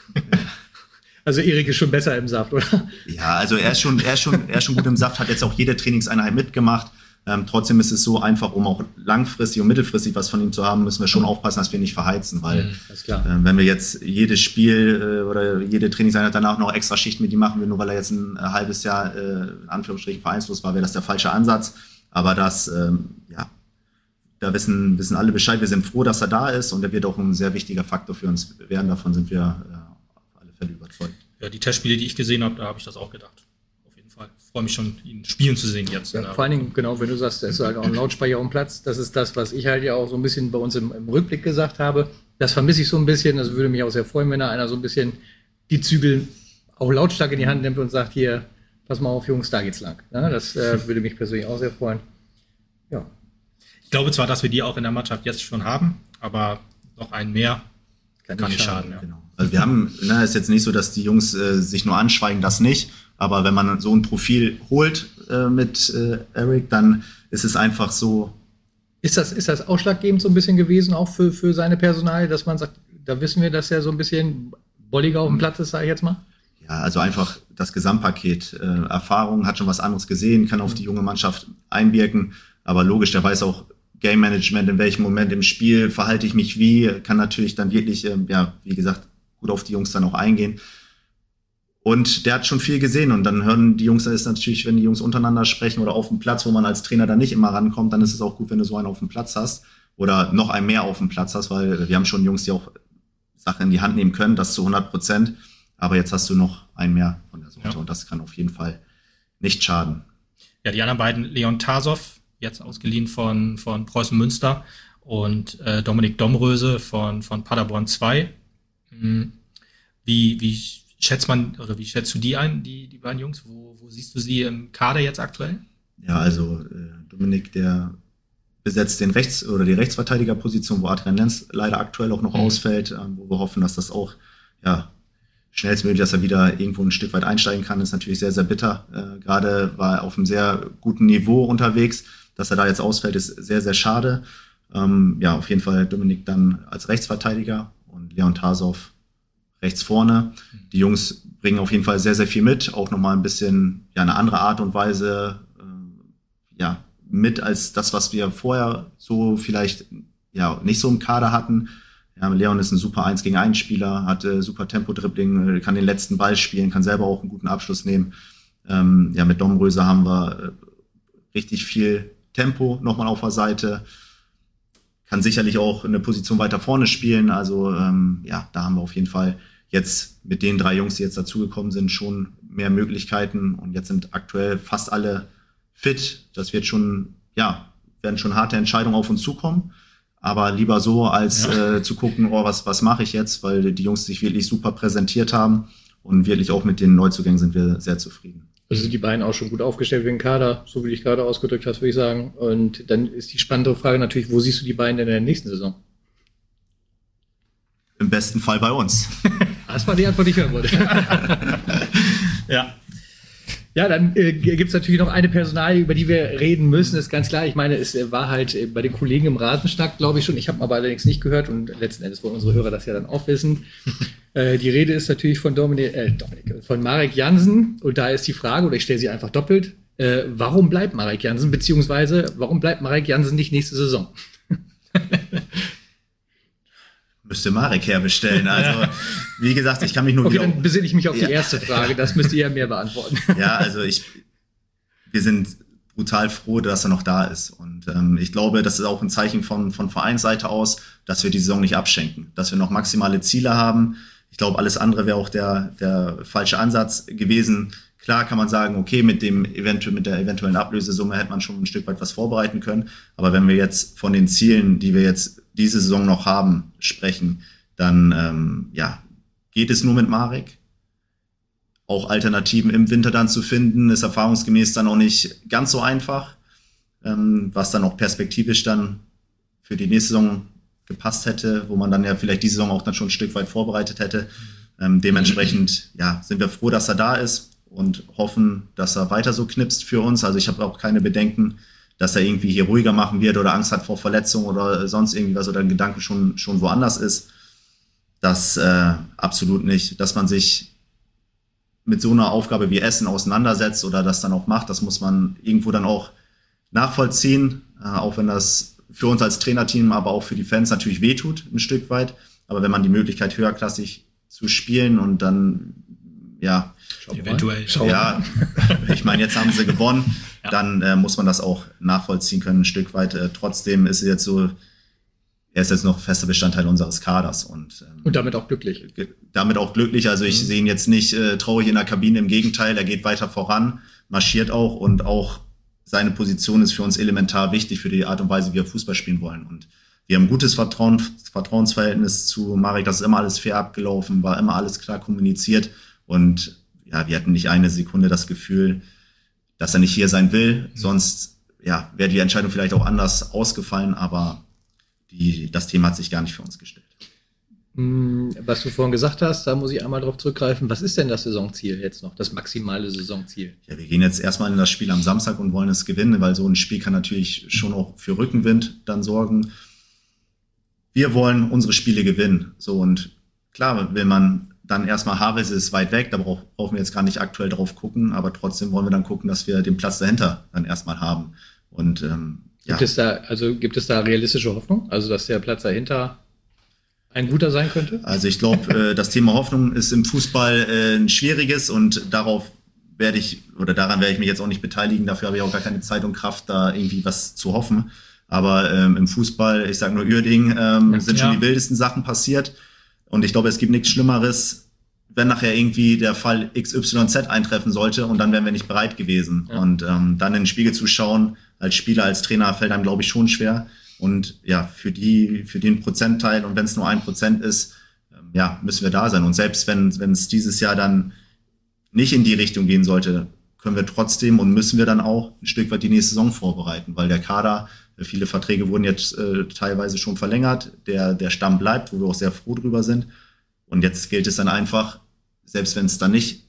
Also Erik ist schon besser im Saft, oder? Ja, also er ist schon, er ist schon, er ist schon gut im Saft, hat jetzt auch jede Trainingseinheit mitgemacht. Ähm, trotzdem ist es so einfach, um auch langfristig und mittelfristig was von ihm zu haben, müssen wir schon aufpassen, dass wir nicht verheizen, weil mhm, das ist klar. Äh, wenn wir jetzt jedes Spiel äh, oder jede Trainingseinheit danach noch extra Schichten mit ihm machen, nur weil er jetzt ein äh, halbes Jahr äh, in Anführungsstrichen vereinslos war, wäre das der falsche Ansatz. Aber das, ähm, ja, da wissen, wissen alle Bescheid. Wir sind froh, dass er da ist und er wird auch ein sehr wichtiger Faktor für uns werden. Davon sind wir äh, auf alle Fälle überzeugt. Ja, die Testspiele, die ich gesehen habe, da habe ich das auch gedacht. Auf jeden Fall. Ich freue mich schon, ihn spielen zu sehen jetzt. Ja, vor allen Dingen, genau, wenn du sagst, es ist halt auch ein Lautsprecher auf dem Platz. Das ist das, was ich halt ja auch so ein bisschen bei uns im, im Rückblick gesagt habe. Das vermisse ich so ein bisschen. Das würde mich auch sehr freuen, wenn da einer so ein bisschen die Zügel auch lautstark in die Hand nimmt und sagt, hier, pass mal auf, Jungs, da geht's lang. Ja, das äh, würde mich persönlich auch sehr freuen. Ja. Ich glaube zwar, dass wir die auch in der Mannschaft jetzt schon haben, aber noch einen mehr kann, kann nicht schaden. schaden. Ja. Genau. Also wir haben, ne, ist jetzt nicht so, dass die Jungs äh, sich nur anschweigen, das nicht. Aber wenn man so ein Profil holt äh, mit äh, Erik, dann ist es einfach so. Ist das, ist das ausschlaggebend so ein bisschen gewesen, auch für, für seine Personal, dass man sagt, da wissen wir, dass er so ein bisschen bolliger auf dem Platz ist, sage ich jetzt mal? Ja, also einfach das Gesamtpaket. Äh, Erfahrung, hat schon was anderes gesehen, kann auf die junge Mannschaft einwirken. Aber logisch, der weiß auch Game Management, in welchem Moment im Spiel verhalte ich mich wie, kann natürlich dann wirklich, äh, ja, wie gesagt, gut auf die Jungs dann auch eingehen. Und der hat schon viel gesehen und dann hören die Jungs, dann ist natürlich, wenn die Jungs untereinander sprechen oder auf dem Platz, wo man als Trainer dann nicht immer rankommt, dann ist es auch gut, wenn du so einen auf dem Platz hast oder noch einen mehr auf dem Platz hast, weil wir haben schon Jungs, die auch Sachen in die Hand nehmen können, das zu hundert Prozent, aber jetzt hast du noch einen mehr von der Sorte ja. Und das kann auf jeden Fall nicht schaden. Ja, die anderen beiden, Leon Tasov, jetzt ausgeliehen von, von Preußen Münster und äh, Dominik Domröse von, von Paderborn zwei. Hm. Wie, wie schätzt man, oder wie schätzt du die ein, die, die beiden Jungs? Wo, wo siehst du sie im Kader jetzt aktuell? Ja, also äh, Dominik, der besetzt den Rechts- oder die Rechtsverteidigerposition, wo Adrian Lenz leider aktuell auch noch mhm. ausfällt, äh, wo wir hoffen, dass das auch ja schnellstmöglich, dass er wieder irgendwo ein Stück weit einsteigen kann, ist natürlich sehr, sehr bitter. Äh, gerade war er auf einem sehr guten Niveau unterwegs. Dass er da jetzt ausfällt, ist sehr, sehr schade. Ähm, ja, auf jeden Fall Dominik dann als Rechtsverteidiger und Leon Tasov rechts vorne. Die Jungs bringen auf jeden Fall sehr, sehr viel mit. Auch nochmal ein bisschen, ja, eine andere Art und Weise, äh, ja, mit als das, was wir vorher so vielleicht, ja, nicht so im Kader hatten. Ja, Leon ist ein super eins gegen eins Spieler, hat äh, super Tempo-Dribbling, kann den letzten Ball spielen, kann selber auch einen guten Abschluss nehmen. Ähm, ja, mit Domröse haben wir äh, richtig viel Tempo nochmal auf der Seite. Kann sicherlich auch eine Position weiter vorne spielen. Also ähm, ja, da haben wir auf jeden Fall jetzt mit den drei Jungs, die jetzt dazugekommen sind, schon mehr Möglichkeiten. Und jetzt sind aktuell fast alle fit. Das wird schon, ja, werden schon harte Entscheidungen auf uns zukommen. Aber lieber so, als ja. äh, zu gucken, oh, was, was mache ich jetzt? Weil die Jungs sich wirklich super präsentiert haben. Und wirklich auch mit den Neuzugängen sind wir sehr zufrieden. Also sind die beiden auch schon gut aufgestellt für den Kader, so wie du dich gerade ausgedrückt hast, würde ich sagen. Und dann ist die spannende Frage natürlich, wo siehst du die beiden denn in der nächsten Saison? Im besten Fall bei uns. Das war die Antwort, die ich hören wollte. Ja. Ja, dann äh, gibt es natürlich noch eine Personalie, über die wir reden müssen, ist ganz klar. Ich meine, es war halt äh, bei den Kollegen im Rasenschnack, glaube ich schon. Ich habe aber allerdings nicht gehört und letzten Endes wollen unsere Hörer das ja dann auch wissen. äh, die Rede ist natürlich von Dominik, äh, Dominik, von Marek Jansen. Und da ist die Frage, oder ich stelle sie einfach doppelt, äh, warum bleibt Marek Jansen, beziehungsweise warum bleibt Marek Jansen nicht nächste Saison? Müsste Marek herbestellen. Also, wie gesagt, ich kann mich nur okay, wieder... dann besinne ich mich auf die ja. erste Frage. Das müsst ihr ja mehr beantworten. Ja, also ich... Wir sind brutal froh, dass er noch da ist. Und ähm, ich glaube, das ist auch ein Zeichen von, von Vereinsseite aus, dass wir die Saison nicht abschenken. Dass wir noch maximale Ziele haben. Ich glaube, alles andere wäre auch der, der falsche Ansatz gewesen. Klar kann man sagen, okay, mit dem eventuell, mit der eventuellen Ablösesumme hätte man schon ein Stück weit was vorbereiten können. Aber wenn wir jetzt von den Zielen, die wir jetzt diese Saison noch haben, sprechen, dann ähm, ja, geht es nur mit Marek. Auch Alternativen im Winter dann zu finden, ist erfahrungsgemäß dann auch nicht ganz so einfach, ähm, was dann auch perspektivisch dann für die nächste Saison gepasst hätte, wo man dann ja vielleicht die Saison auch dann schon ein Stück weit vorbereitet hätte. Ähm, dementsprechend ja, sind wir froh, dass er da ist und hoffen, dass er weiter so knipst für uns. Also ich habe auch keine Bedenken, dass er irgendwie hier ruhiger machen wird oder Angst hat vor Verletzungen oder sonst irgendwie was oder ein Gedanke schon, schon woanders ist. Das äh, absolut nicht. Dass man sich mit so einer Aufgabe wie Essen auseinandersetzt oder das dann auch macht, das muss man irgendwo dann auch nachvollziehen, äh, auch wenn das für uns als Trainerteam, aber auch für die Fans natürlich wehtut, ein Stück weit. Aber wenn man die Möglichkeit höherklassig zu spielen und dann, ja, Schau eventuell. Schau ja, ich meine, jetzt haben sie gewonnen, ja. dann äh, muss man das auch nachvollziehen können, ein Stück weit. Äh, trotzdem ist es jetzt so, er ist jetzt noch fester Bestandteil unseres Kaders. Und, ähm, und damit auch glücklich. Damit auch glücklich. Also ich mhm. sehe ihn jetzt nicht äh, traurig in der Kabine, im Gegenteil, er geht weiter voran, marschiert auch und auch seine Position ist für uns elementar wichtig für die Art und Weise, wie wir Fußball spielen wollen. Und wir haben ein gutes Vertrauen, Vertrauensverhältnis zu Marek, das ist immer alles fair abgelaufen, war immer alles klar kommuniziert und ja, wir hatten nicht eine Sekunde das Gefühl, dass er nicht hier sein will. Mhm. Sonst ja, wäre die Entscheidung vielleicht auch anders ausgefallen, aber die, das Thema hat sich gar nicht für uns gestellt. Was du vorhin gesagt hast, da muss ich einmal drauf zurückgreifen. Was ist denn das Saisonziel jetzt noch, das maximale Saisonziel? Ja, wir gehen jetzt erstmal in das Spiel am Samstag und wollen es gewinnen, weil so ein Spiel kann natürlich schon auch für Rückenwind dann sorgen. Wir wollen unsere Spiele gewinnen. So, und klar will man dann erstmal, Havels ist weit weg, da brauchen wir jetzt gar nicht aktuell drauf gucken, aber trotzdem wollen wir dann gucken, dass wir den Platz dahinter dann erstmal haben. Und ähm, ja. Gibt es da, also gibt es da realistische Hoffnung? Also, dass der Platz dahinter ein guter sein könnte? Also ich glaube, äh, das Thema Hoffnung ist im Fußball äh, ein schwieriges und darauf werde ich, oder daran werde ich mich jetzt auch nicht beteiligen, dafür habe ich auch gar keine Zeit und Kraft, da irgendwie was zu hoffen. Aber ähm, im Fußball, ich sage nur Uerdingen, ähm, sind schon ja. die wildesten Sachen passiert. Und ich glaube, es gibt nichts Schlimmeres, wenn nachher irgendwie der Fall X Y Z eintreffen sollte und dann wären wir nicht bereit gewesen. Ja. Und ähm, dann in den Spiegel zu schauen, als Spieler, als Trainer, fällt einem, glaube ich, schon schwer. Und ja, für die, für den Prozentteil, und wenn es nur ein Prozent ist, ähm, ja, müssen wir da sein. Und selbst wenn wenn es dieses Jahr dann nicht in die Richtung gehen sollte, können wir trotzdem und müssen wir dann auch ein Stück weit die nächste Saison vorbereiten, weil der Kader, viele Verträge wurden jetzt äh, teilweise schon verlängert, der, der Stamm bleibt, wo wir auch sehr froh drüber sind. Und jetzt gilt es dann einfach, selbst wenn es dann nicht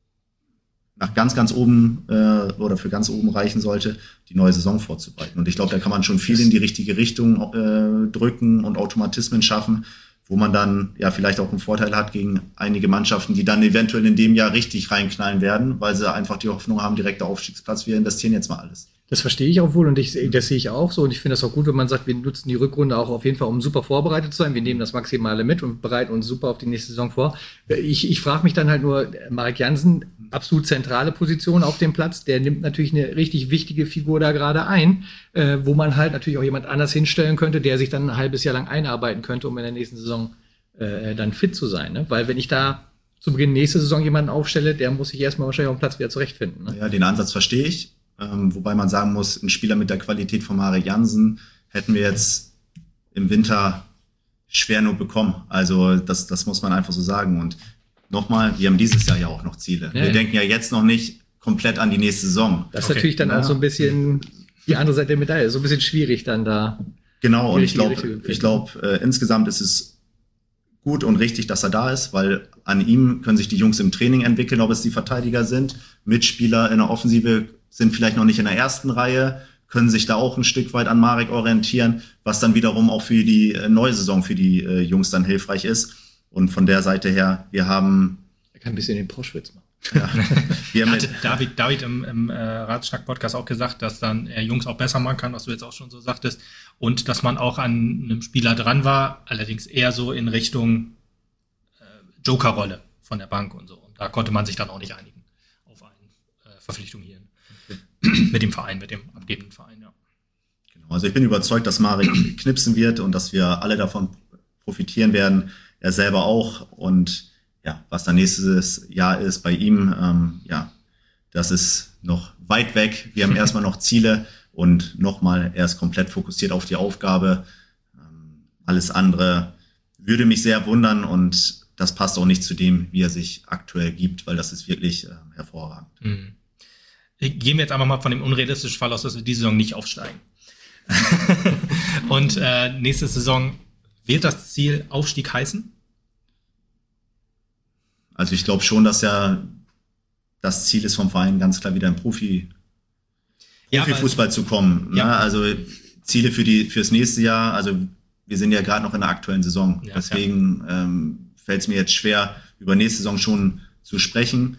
nach ganz, ganz oben äh, oder für ganz oben reichen sollte, die neue Saison vorzubereiten. Und ich glaube, da kann man schon viel in die richtige Richtung äh, drücken und Automatismen schaffen, wo man dann ja vielleicht auch einen Vorteil hat gegen einige Mannschaften, die dann eventuell in dem Jahr richtig reinknallen werden, weil sie einfach die Hoffnung haben, direkter Aufstiegsplatz, wir investieren jetzt mal alles. Das verstehe ich auch wohl und ich, das sehe ich auch so und ich finde das auch gut, wenn man sagt, wir nutzen die Rückrunde auch auf jeden Fall, um super vorbereitet zu sein. Wir nehmen das Maximale mit und bereiten uns super auf die nächste Saison vor. Ich, ich frage mich dann halt nur, Marek Jansen, absolut zentrale Position auf dem Platz, der nimmt natürlich eine richtig wichtige Figur da gerade ein, äh, wo man halt natürlich auch jemand anders hinstellen könnte, der sich dann ein halbes Jahr lang einarbeiten könnte, um in der nächsten Saison äh, dann fit zu sein. Ne? Weil wenn ich da zu Beginn nächste Saison jemanden aufstelle, der muss sich erstmal wahrscheinlich auf dem Platz wieder zurechtfinden. Ne? Ja, den Ansatz verstehe ich. Ähm, wobei man sagen muss, ein Spieler mit der Qualität von Marek Jansen hätten wir jetzt im Winter schwer nur bekommen. Also das, das muss man einfach so sagen. Und nochmal, wir haben dieses Jahr ja auch noch Ziele. Ja, wir ja. denken ja jetzt noch nicht komplett an die nächste Saison. Das ist okay. natürlich dann ja. auch so ein bisschen die andere Seite der Medaille. So ein bisschen schwierig dann da. Genau, und ich glaube, ich glaube, äh, insgesamt ist es gut und richtig, dass er da ist, weil an ihm können sich die Jungs im Training entwickeln, ob es die Verteidiger sind, Mitspieler in der Offensive sind vielleicht noch nicht in der ersten Reihe, können sich da auch ein Stück weit an Marek orientieren, was dann wiederum auch für die äh, neue Saison für die äh, Jungs dann hilfreich ist. Und von der Seite her, wir haben... Er kann ein bisschen den Proschwitz machen. Ja. Wir haben Hatte David, David im, im äh, Ratschnack-Podcast auch gesagt, dass dann er Jungs auch besser machen kann, was du jetzt auch schon so sagtest. Und dass man auch an einem Spieler dran war, allerdings eher so in Richtung äh, Joker-Rolle von der Bank und so. Und da konnte man sich dann auch nicht einigen auf eine äh, Verpflichtung hier okay. mit dem Verein, mit dem abgebenden Verein, ja. Genau. Also ich bin überzeugt, dass Marek knipsen wird und dass wir alle davon profitieren werden. Er selber auch. Und ja, was dann nächstes Jahr ist bei ihm, ähm, ja, das ist noch weit weg. Wir haben erstmal noch Ziele und nochmal, er ist komplett fokussiert auf die Aufgabe. Ähm, alles andere würde mich sehr wundern und das passt auch nicht zu dem, wie er sich aktuell gibt, weil das ist wirklich äh, hervorragend. Mhm. Gehen wir jetzt einfach mal von dem unrealistischen Fall aus, dass wir diese Saison nicht aufsteigen. Und äh, nächste Saison wird das Ziel Aufstieg heißen? Also ich glaube schon, dass ja das Ziel ist vom Verein ganz klar wieder im Profi, ja, Profifußball zu kommen. Ja. Ne? Also Ziele für die fürs nächste Jahr, also wir sind ja gerade noch in der aktuellen Saison. Ja, Deswegen ja. ähm, fällt es mir jetzt schwer, über nächste Saison schon zu sprechen.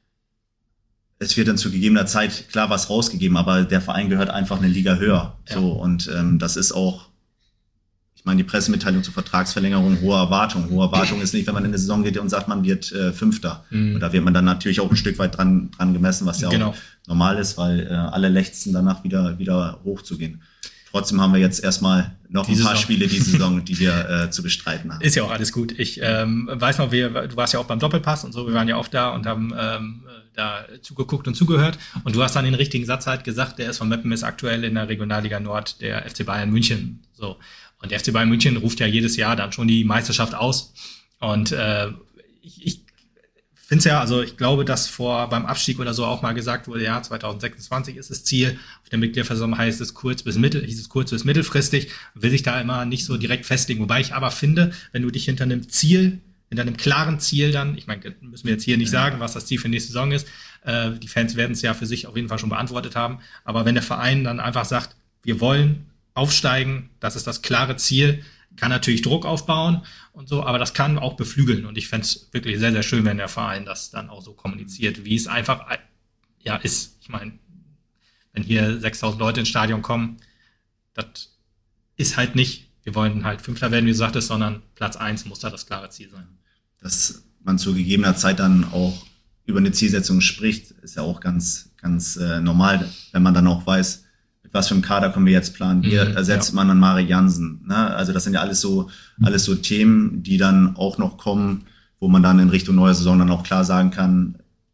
Es wird dann zu gegebener Zeit klar was rausgegeben, aber der Verein gehört einfach eine Liga höher. Ja. So, und ähm, das ist auch, ich meine, die Pressemitteilung zur Vertragsverlängerung, hohe Erwartung. Hohe Erwartung ist nicht, wenn man in eine Saison geht und sagt, man wird äh, Fünfter. Mhm. Und da wird man dann natürlich auch ein Stück weit dran, dran gemessen, was ja genau. auch normal ist, weil äh, alle lechzen danach wieder, wieder hochzugehen. Trotzdem haben wir jetzt erstmal noch die ein paar Saison. Spiele diese Saison, die wir äh, zu bestreiten haben. Ist ja auch alles gut. Ich ähm, weiß noch, wir, du warst ja auch beim Doppelpass und so, wir waren ja auch da und haben ähm, da zugeguckt und zugehört. Und du hast dann den richtigen Satz halt gesagt, der S V Meppen ist aktuell in der Regionalliga Nord der F C Bayern München. So. Und der F C Bayern München ruft ja jedes Jahr dann schon die Meisterschaft aus. Und äh, ich, ich finde es ja, also ich glaube, dass vor beim Abstieg oder so auch mal gesagt wurde, ja, zwanzig sechsundzwanzig ist das Ziel. Auf der Mitgliederversammlung heißt es kurz bis mittel, hieß es kurz bis mittelfristig, will sich da immer nicht so direkt festlegen. Wobei ich aber finde, wenn du dich hinter einem Ziel, hinter einem klaren Ziel dann, ich meine, müssen wir jetzt hier nicht sagen, was das Ziel für nächste Saison ist. Äh, die Fans werden es ja für sich auf jeden Fall schon beantwortet haben. Aber wenn der Verein dann einfach sagt, wir wollen aufsteigen, das ist das klare Ziel, kann natürlich Druck aufbauen und so, aber das kann auch beflügeln und ich fände es wirklich sehr, sehr schön, wenn der Verein das dann auch so kommuniziert, wie es einfach ja ist. Ich meine, wenn hier sechstausend Leute ins Stadion kommen, das ist halt nicht, wir wollen halt Fünfter werden, wie du sagtest, sondern Platz eins muss da das klare Ziel sein. Dass man zu gegebener Zeit dann auch über eine Zielsetzung spricht, ist ja auch ganz, ganz äh, normal, wenn man dann auch weiß, was für einen Kader können wir jetzt planen? Wie mhm, ersetzt ja. man dann Marek Jansen? Ne? Also das sind ja alles so, alles so Themen, die dann auch noch kommen, wo man dann in Richtung neuer Saison dann auch klar sagen kann,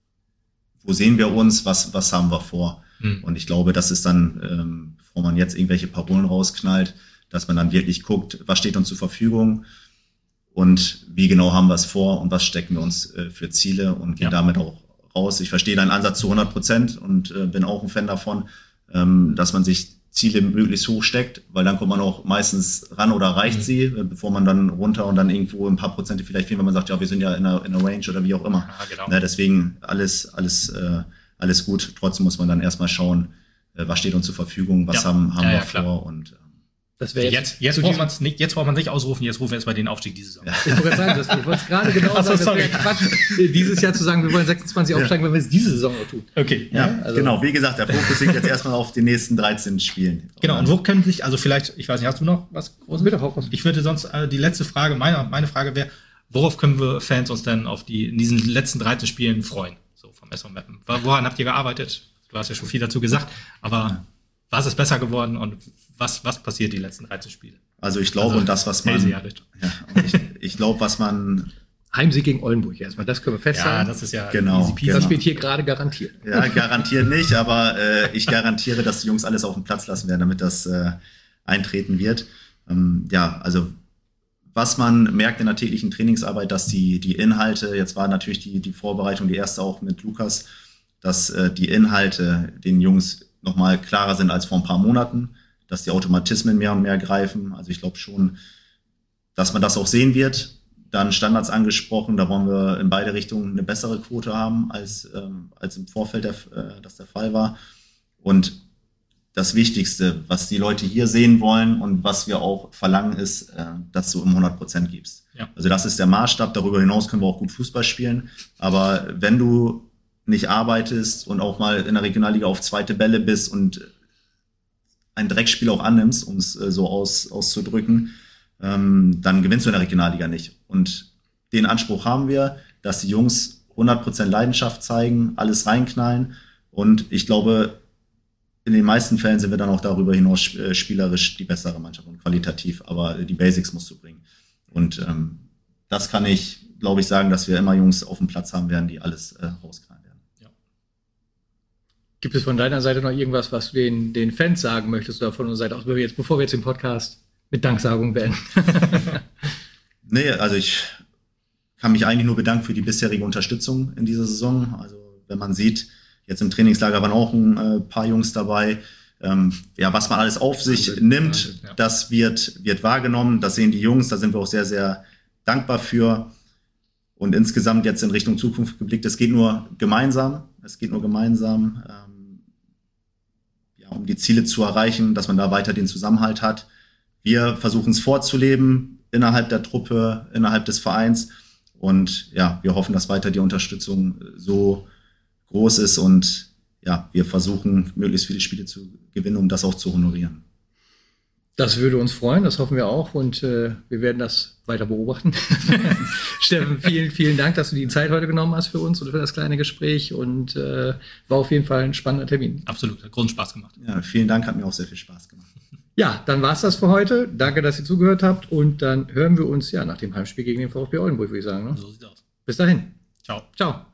wo sehen wir uns, was, was haben wir vor? Mhm. Und ich glaube, das ist dann, ähm, bevor man jetzt irgendwelche Parolen rausknallt, dass man dann wirklich guckt, was steht uns zur Verfügung und wie genau haben wir es vor und was stecken wir uns äh, für Ziele und gehen ja. damit auch raus. Ich verstehe deinen Ansatz zu hundert Prozent und äh, bin auch ein Fan davon, dass man sich Ziele möglichst hoch steckt, weil dann kommt man auch meistens ran oder erreicht mhm. sie, bevor man dann runter und dann irgendwo ein paar Prozente vielleicht fehlen, wenn man sagt, ja, wir sind ja in einer, in einer Range oder wie auch immer. Ja, genau. Na, deswegen alles, alles, äh, alles gut. Trotzdem muss man dann erstmal schauen, äh, was steht uns zur Verfügung, was ja. haben, haben ja, wir ja, vor klar. und äh, das wäre jetzt, jetzt, jetzt braucht man es nicht, jetzt braucht man sich ausrufen, jetzt rufen wir jetzt mal den Aufstieg diese Saison. Ja. Ich wollte sagen, das, ich wollte es gerade genau sagen, das wäre Quatsch, dieses Jahr zu sagen, wir wollen sechsundzwanzig aufsteigen, wenn wir es diese Saison auch tun. Okay. Ja, ja also genau, wie gesagt, der Fokus liegt jetzt erstmal auf den nächsten dreizehn Spielen. Genau, und wo können sich, also vielleicht, ich weiß nicht, hast du noch was Großes? Bitte, Hauptsache. Ich würde sonst, äh, die letzte Frage, meine, meine Frage wäre, worauf können wir Fans uns denn auf die, in diesen letzten dreizehn Spielen freuen? So vom S V Meppen. Woran habt ihr gearbeitet? Du hast ja schon viel dazu gesagt, aber ja. was ist besser geworden und was, was passiert die letzten dreizehn Spiele? Also ich glaube, also, und das, was man, ja, ich, ich glaube, was man Heimsieg gegen Oldenburg erstmal, das können wir festhalten. Ja, das ist ja genau, easy peasy. Das wird hier gerade garantiert. Ja, garantiert nicht, aber äh, ich garantiere, dass die Jungs alles auf den Platz lassen werden, damit das äh, eintreten wird. Ähm, ja, also was man merkt in der täglichen Trainingsarbeit, dass die, die Inhalte, jetzt war natürlich die, die Vorbereitung, die erste auch mit Lukas, dass äh, die Inhalte den Jungs nochmal klarer sind als vor ein paar Monaten, dass die Automatismen mehr und mehr greifen. Also ich glaube schon, dass man das auch sehen wird. Dann Standards angesprochen, da wollen wir in beide Richtungen eine bessere Quote haben, als, ähm, als im Vorfeld der, äh, das der Fall war. Und das Wichtigste, was die Leute hier sehen wollen und was wir auch verlangen, ist, äh, dass du um hundert Prozent gibst. Ja. Also das ist der Maßstab. Darüber hinaus können wir auch gut Fußball spielen. Aber wenn du nicht arbeitest und auch mal in der Regionalliga auf zweite Bälle bist und ein Dreckspiel auch annimmst, um es äh, so aus, auszudrücken, ähm, dann gewinnst du in der Regionalliga nicht. Und den Anspruch haben wir, dass die Jungs hundert Prozent Leidenschaft zeigen, alles reinknallen. Und ich glaube, in den meisten Fällen sind wir dann auch darüber hinaus äh, spielerisch die bessere Mannschaft und qualitativ. Aber die Basics musst du bringen. Und ähm, das kann ich, glaube ich, sagen, dass wir immer Jungs auf dem Platz haben werden, die alles äh, rausknallen werden. Ja. Gibt es von deiner Seite noch irgendwas, was du den, den Fans sagen möchtest oder von unserer Seite aus, jetzt, bevor wir jetzt den Podcast mit Danksagung beenden? Nee, also ich kann mich eigentlich nur bedanken für die bisherige Unterstützung in dieser Saison. Also wenn man sieht, jetzt im Trainingslager waren auch ein äh, paar Jungs dabei. Ähm, ja, was man alles auf sich Wahnsinn, nimmt, Wahnsinn, ja. das wird, wird wahrgenommen. Das sehen die Jungs, da sind wir auch sehr, sehr dankbar für. Und insgesamt jetzt in Richtung Zukunft geblickt, es geht nur gemeinsam. Es geht nur gemeinsam, ähm, ja, um die Ziele zu erreichen, dass man da weiter den Zusammenhalt hat. Wir versuchen es vorzuleben innerhalb der Truppe, innerhalb des Vereins. Und ja, wir hoffen, dass weiter die Unterstützung so groß ist und ja, wir versuchen, möglichst viele Spiele zu gewinnen, um das auch zu honorieren. Das würde uns freuen, das hoffen wir auch und äh, wir werden das weiter beobachten. Steffen, vielen, vielen Dank, dass du die Zeit heute genommen hast für uns und für das kleine Gespräch und äh, war auf jeden Fall ein spannender Termin. Absolut, hat großen Spaß gemacht. Ja, vielen Dank, hat mir auch sehr viel Spaß gemacht. Ja, dann war's das für heute. Danke, dass ihr zugehört habt und dann hören wir uns ja nach dem Heimspiel gegen den VfB Oldenburg, würde ich sagen. Ne? So sieht's aus. Bis dahin. Ciao. Ciao.